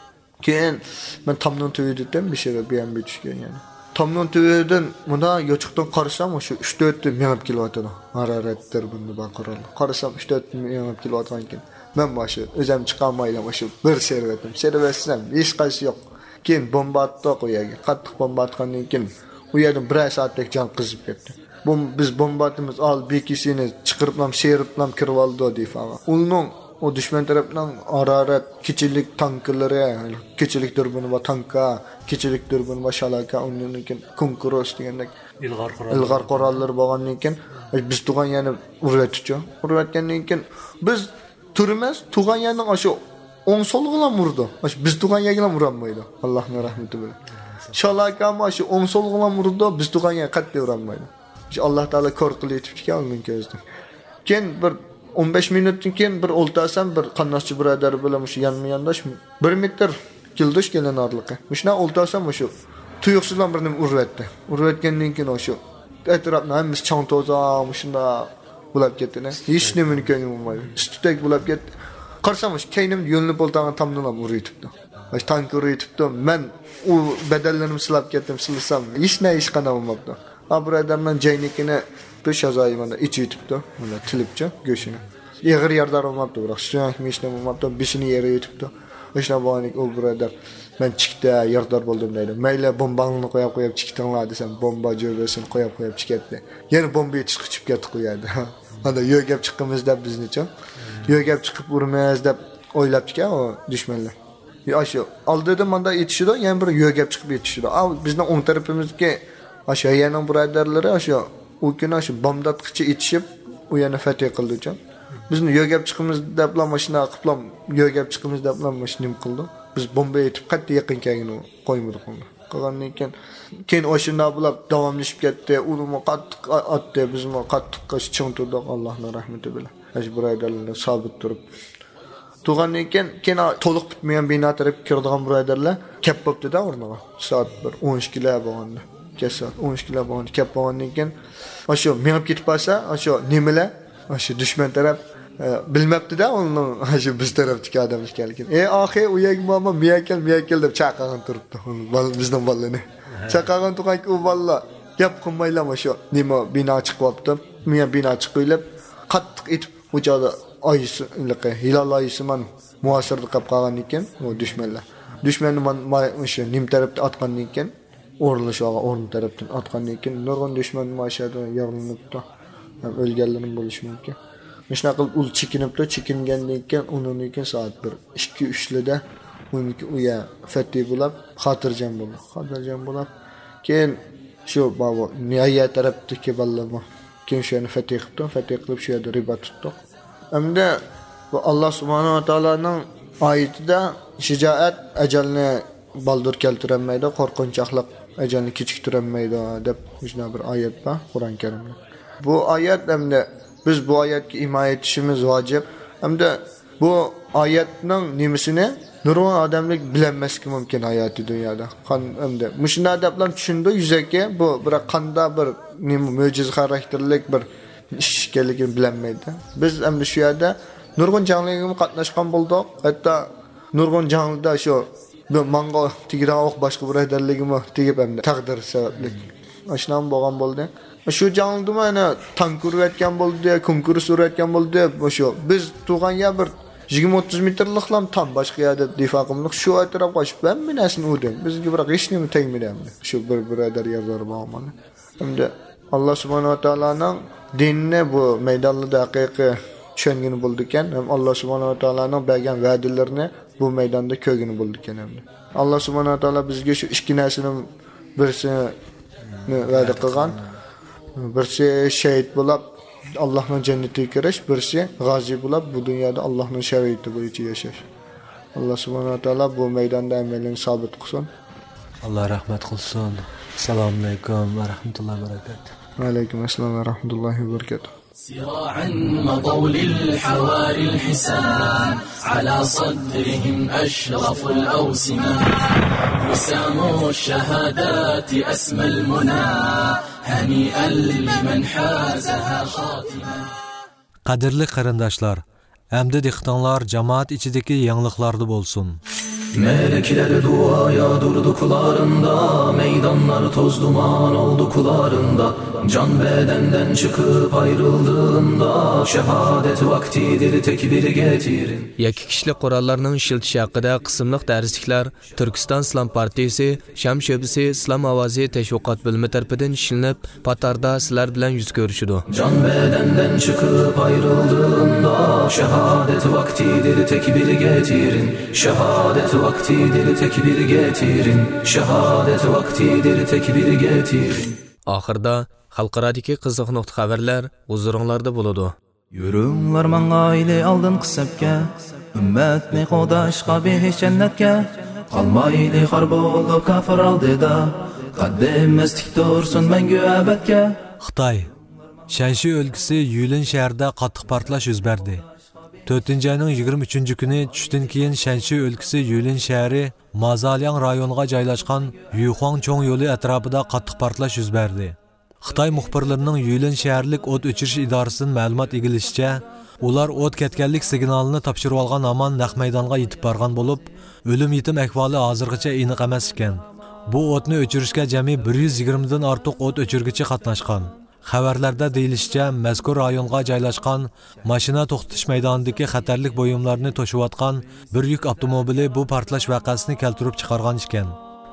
keyin men tomdan to'ydim, bir şey BNB tushgan yani. Tomdan to'ydim, bunda yochiqdan qarasam o'sha 3-4 minib kelyapti. Haroratdir bunda baqirol. Qarasam 3-4 minib kelyapti ekan. Men boshi o'zim chiqolmaydim o'sha bir servatim. Servatsam hech qaysi yo'q. Keyin bomba atdi qo'yaga. Qattiq bomba atgandan keyin u yerdan 1 soatlik jon qizib ketdi. Biz bombatimiz al bekisini chiqiriblam, seriblam kirib oldi defa. Uning o dushman tarafdan hararat, kichilik tanklari, kichilik durbini va tanka, kichilik durbini va shalaka, undan keyin konkuros degandek ilg'or qurollar bo'lgandan keyin biz tug'an yana urvatdi-chi. Urvatgandan keyin biz turimiz tug'an yana o'sha o'ng sol bilan urdi. Biz tug'an yerga ham urolmaydi. Allohning rahmati bilan. Shalaka ma shu o'ng sol bilan urdi, biz tug'an yerga qattiq urolmaydi. Allah Taala ko'r qilib yetibdi-ki, uning ko'zida. Keyin bir 15 minutdan keyin bir o'ltasam bir qannochchi birodar bilan shu yanma-yandash 1 metr kildish kelan orliqqa. Shuna o'ltasam shu tuyuqsizdan bir nima urvatdi. Urvatgandan keyin shu atrofni hammasi chang to'zam shunda bo'lib ketdi. Hech nimani ko'nglim bo'lmaydi. Ustidak bo'lib ketdi. Qarsam shu keynimni yo'lni bo'ltagan tomdan ham urib yetibdi. Tankuru yetibdi. Men u bedellerini silab ketdim, silisam. Hech qana bo'lmabdi. Birodarman jaynikini besh azoyimda ichi yetibdi. Mana tilibcha go'shini. Yig'ir yardar olmabdi, biroq suyak mishni olmabdi, beshini yeri yetibdi. O'shna bo'g'anik u birodar men chiqda yardar bo'ldim deydi. Mayli bombangni qo'yib chiqdinglar desam, bomba jo'basini qo'yib chiqatdi. Yana bomba yetishib chiqib ketdi qo'yadi. Mana yo'gab chiqqimiz deb biznicha. Yo'gab chiqib urmaymiz deb o'ylab chiqqan o dushmanlar. Ashu oldida menda yetishdi, yana bir yo'gab chiqib yetishdi. Bizning o'ng tarafimizga ashu yana birodarlari ashu u kuni ashu bombatqichi yetishib, u yana fatih qildi-cha. Bizni yo'gab chiqimiz deb mashina qilib, yo'gab chiqimiz deb mashina qildi. Biz bomba yetib qattiq yaqin kelgani qo'ymadik uni. Qolgandan keyin o'shina bo'lib davomlashib ketdi. Uni qattiq otdi, biz qattiq chiqib turdik Allohning rahmati bilan. Ash birodarlar sabit turib. Turgandan keyin to'liq bitmagan bino taraf kirdigan birodarlar kep bo'pti-da o'rniga. Soat 12 klar bo'lganda. Soat 12 klar bo'lganda kep bo'lgandan keyin o'sha menib ketib qolsa, o'sha nimalar, o'sha dushman taraf bilmabdi-da uni shu biz tarafdagi odam ekanligini. Oxir u yagmama miyakel deb chaqirgan turibdi. Bizning bolalarni. Chaqirgan turgan u bolalar gap qilmaylar shu nima bino chiqibdi. Men bino chiqib qattiq etib u joyda oyisi hilol oyisi men muasirlik qilib qolgan ekan u dushmanlar. Dushmanni men o'sha nim tarafdan otgandan keyin o'rin tarafdan otgandan keyin nurg'un dushman mashada yog'lanibdi. O'lganlarning bo'lishi mumkin. Mishna qilib ul chekingandan keyin undan keyin soat 2-3 da uniki uya fatih bo'lib, xotirjam bo'lib, keyin shu babo niya tarafdagi bolalar keyin shuni fatih qilib shu yerda riba tutdik. Hamda bu Alloh subhanahu va taolaning oyatida shijoat ajalni baldur keltirmaydi, qo'rqinchoqlik ajalni kechiktirmaydi deb shuna bir oyat bor Qur'on Karimda. Bu oyat hamda biz bu oyatga imoya etishimiz vojib. Hamda bu oyatning nimasini nurg'un odamlik bilinmasligi mumkin hayoti dunyoda. Hamda mushuna deblar tushundi yuzaki bu bir qanda bir mo'jiza xarakterlik bir ish ekanligini bilinmaydi. Biz hamda shu yerda nurg'un janglarga qatnashgan bo'ldik. Hatto nurg'un janglarda shu mango tigiroq boshqa birodarligimi tegib hamda taqdir sababli oshnam bo'lgan bo'ldi. Shu jangda mana tank urayotgan bo'ldi, konkurs urayotgan bo'ldi. Shu biz turgan yer bir 20-30 metrliklam tam boshqa yerda difo qilmoq shu atrofga qochib ben minasini urdim. Bizga biroq hech nima tegmadi. Shu bir birodar yozar bo'lgan. Hamda Alloh subhanahu va taolaning dinni bu maydonda haqiqiy tushungani bo'ldi ekan. Ham Alloh subhanahu va taolaning bergan va'dalarini bu maydonda ko'rgani bo'ldi ekan. Alloh subhanahu va taolo bizga shu ikki narsani birsini va'da qilgan. Birisi shahid bo'lib Allohning jannatiga kirish, birisi g'ozi bo'lib bu dunyoda Allohning shariati bo'yicha yashash. Alloh subhanahu va taolo bu maydonda amalini sabit qilsin. Alloh rahmat qilsin. Assalomu alaykum va rahmatullohi va barakatuh. Va alaykum assalom va rahmatullohi va barakatuh. سراعا مضوا للحواري الحسان على صدرهم أشرف الأوسمة وسام الشهادات أسمى المنى هنيئا لمن حازها خاتمة. Qadirli qarindoshlar, hamda dehqonlar jamoat ichidagi yangiliklarda bo'lsin. Melekler duaya durdu kullarında, meydanlar toz duman oldu kullarında. Can bedenden çıkıp ayrıldığında, şehadet vaktidir tekbir getirin. Yakki kişilik qurollarning ishiltishi haqida qismliq darsliklar Turkiston Islom partiyasi Sham sho'basi Islom ovozi tashviqot bo'limi tomonidan ishlanib, Patarda sizlar bilan yuz ko'rishdi. Can bedenden çıkıp ayrıldığında, şehadet vaktidir tekbir getirin. Şehadet vaktidir tekbir getirin. Şehadet vaktidir tekbir getirin. Oxirda xalqaradagi qiziq nuqta xabarlar huzuringlarda bo'ladi. Yürünglar mangayli aldın qısabga, ümmetni qo'dashqa behish jannatga, qalmayli xor bo'lib kafir oldida, qaddimiz tik tursin mangu abadga. Xitoy Shanxi o'lkasi Yulin shahrida qattiq portlash yuz berdi. 4-oyning 23-kuni tushdan keyin Shanxi o'lkasi Yulin shahri Mazaliang rayoniga joylashgan Yuxuang cho'ng yo'li atrofida qattiq portlash yuz berdi. Xitoy muxbirlarining Yulin shaharlik o't o'chirish idorasidan ma'lumot egilishicha, ular o't ketganlik signalini topshirib olgan hamon naq maydonga yetib borgan bo'lib, o'lim yetim ahvoli hozirgacha aniq emas ekan. Bu o'tni o'chirishga jami 120 dan ortiq o't o'chirgichi qatnashgan. Xabarlarda deyilishicha, mazkur rayonga joylashgan mashina to'xtatish maydonidagi xatarlik buyumlarni to'shiyotgan bir yuk avtomobili bu portlash voqeasini keltirib chiqargan ekan.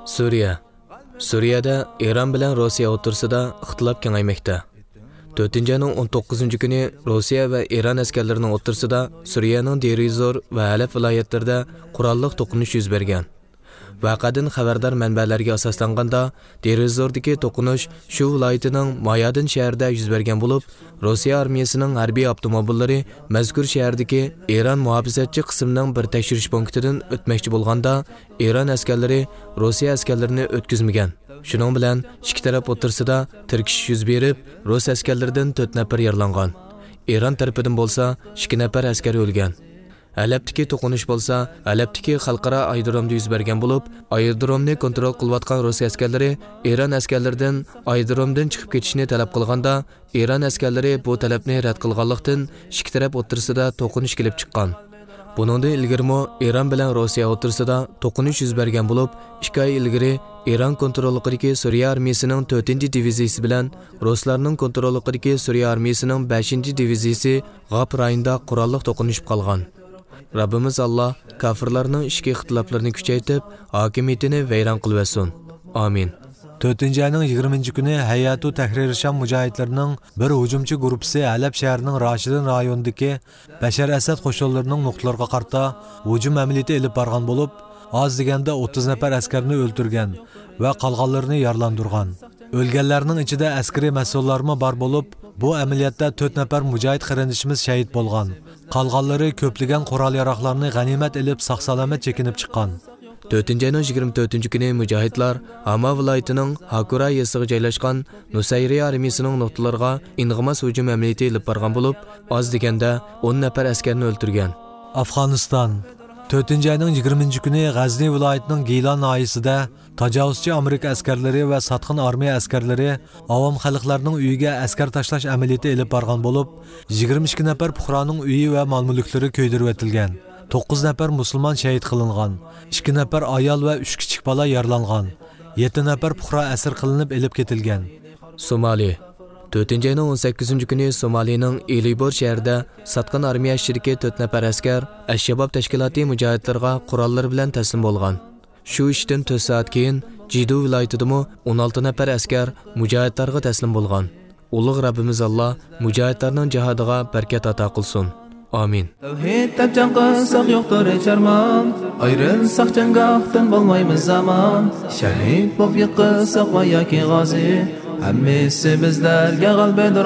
Suriyada Eron bilan Rossiya o'rtasida ixtilof kengaymoqda. 4-ayning 19-kuni Rossiya va Eron askarlarining o'rtasida Suriyaning Deir-ez-Zor va Halab viloyatlarida qurolli to'qinish yuz bergan. Vaqadan xabardor manbalarga asoslanganda, Deir-ez-Zordagi to'qinish shu viloyatining Mayadin shahrida yuz bergan bo'lib, Rossiya armiyasining harbiy avtomobillari mazkur shahardagi Eron muhofizatchi qismining bir tekshirish punktidan o'tmoqchi bo'lganda, Eron askarlari Rossiya askarlarini o'tkazmagan. Shuning bilan ikki taraf o'rtasida tirkish yuz berib, Rus askarlaridan 4 nafar yaralangan. Eron tarafidan bo'lsa 2 nafar askar o'lgan. Halabdagi to'qinish bo'lsa, Halabdagi xalqaro aerodromda yuz bergan bo'lib, aerodromni kontrol qilayotgan Rossiya askarlari Eron askarlaridan aerodromdan chiqib ketishni talab qilganda, Eron askarlari bu talabni rad qilganlikdan ikki taraf o'rtasida to'qinish kelib chiqqan. Buningdan ilgirmo Eron bilan Rossiya o'rtasida to'qinish yuz bergan bo'lib, 2 oy ilgari Eron kontrolidagi Suriya armiyasining 4-diviziyasi bilan Ruslarning kontrolidagi Suriya armiyasining 5-diviziyasi G'ab rayonida qurolli to'qinishib qolgan. Rabbimiz Allah kafirlarning ishki ixtiloflarini kuchaytirib, hokimiyatini vayron qilsin. Amin. 4-ayning 20-kuni Hayatu Tahrir Sham mujohidlarining bir hujumchi guruhi Halab shahrining Rashidin rayonidagi Bashar Asad qo'shinlarining nuqtalarga qarta hujum amaliyoti olib borgan bo'lib, oz deganda 30 nafar askarni o'ldirgan va qolganlarni yaralandırgan. O'lganlarning ichida askariy mas'ullarmi bor bo'lib, bu amaliyotda 4 nafar mujohid qarindishimiz shahid bo'lgan. Qolganlari ko'plagan qurol-yaroqlarni g'animat olib sog'-salomat chekinib chiqqan. 4-ayning 24-kuni mujohidlar Hama viloyatining Hakura yesiga joylashgan Nusayriya armiyasining nuqtalariga ing'imas hujum amaliyoti olib borgan bo'lib, oz deganda 10 nafar askarni o'ldirgan. Afg'oniston 4-ayning 20-kuni G'azni viloyatining Gilon noyisida tajovuzchi Amerika askarlari va satqin armiya askarlari avom xalqlarning uyiga askar tashlash amaliyoti olib borgan bo'lib, 22 nafar fuqaroning uyi va mol-mulklari ko'ydirib etilgan. 9 nafar musulmon shahid qilingan, 2 nafar ayol va 3 kichik bola yaralangan. 7 nafar fuqaro asir qilinib elib ketilgan. Somali 4-ayning 18-kuni Somalining Elibor shahrida satqin armiya ishtiriki 4 nafar askar Ash-Shabab tashkiloti mujohidlarga qurollar bilan taslim bo'lgan. Shu ishdan 4 soat keyin Jidu viloyatidami 16 nafar askar mujohidlarga taslim bo'lgan. Ulug' Rabbimiz Allah mujohidlarning jihodiga barkat ato qilsin. Amin. Tavhid tabcan qilsak yo'qdir charmon, ayrilsak janggohdan bo'lmaymiz zamon. Shahid bo'lib yiqilsak va yoki g'ozi, hammasi bizlarga g'albadir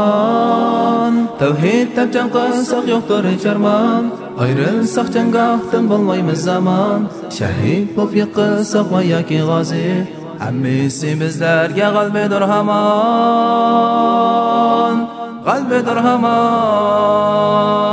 hamon. Tavhid tabcan qilsak yo'qdir charmon, ayrilsak janggohdan bo'lmaymiz zamon. Shahid bo'lib yiqilsak va yoki g'ozi, hammasi bizlarga g'albadir hamon. G'albadir hamon.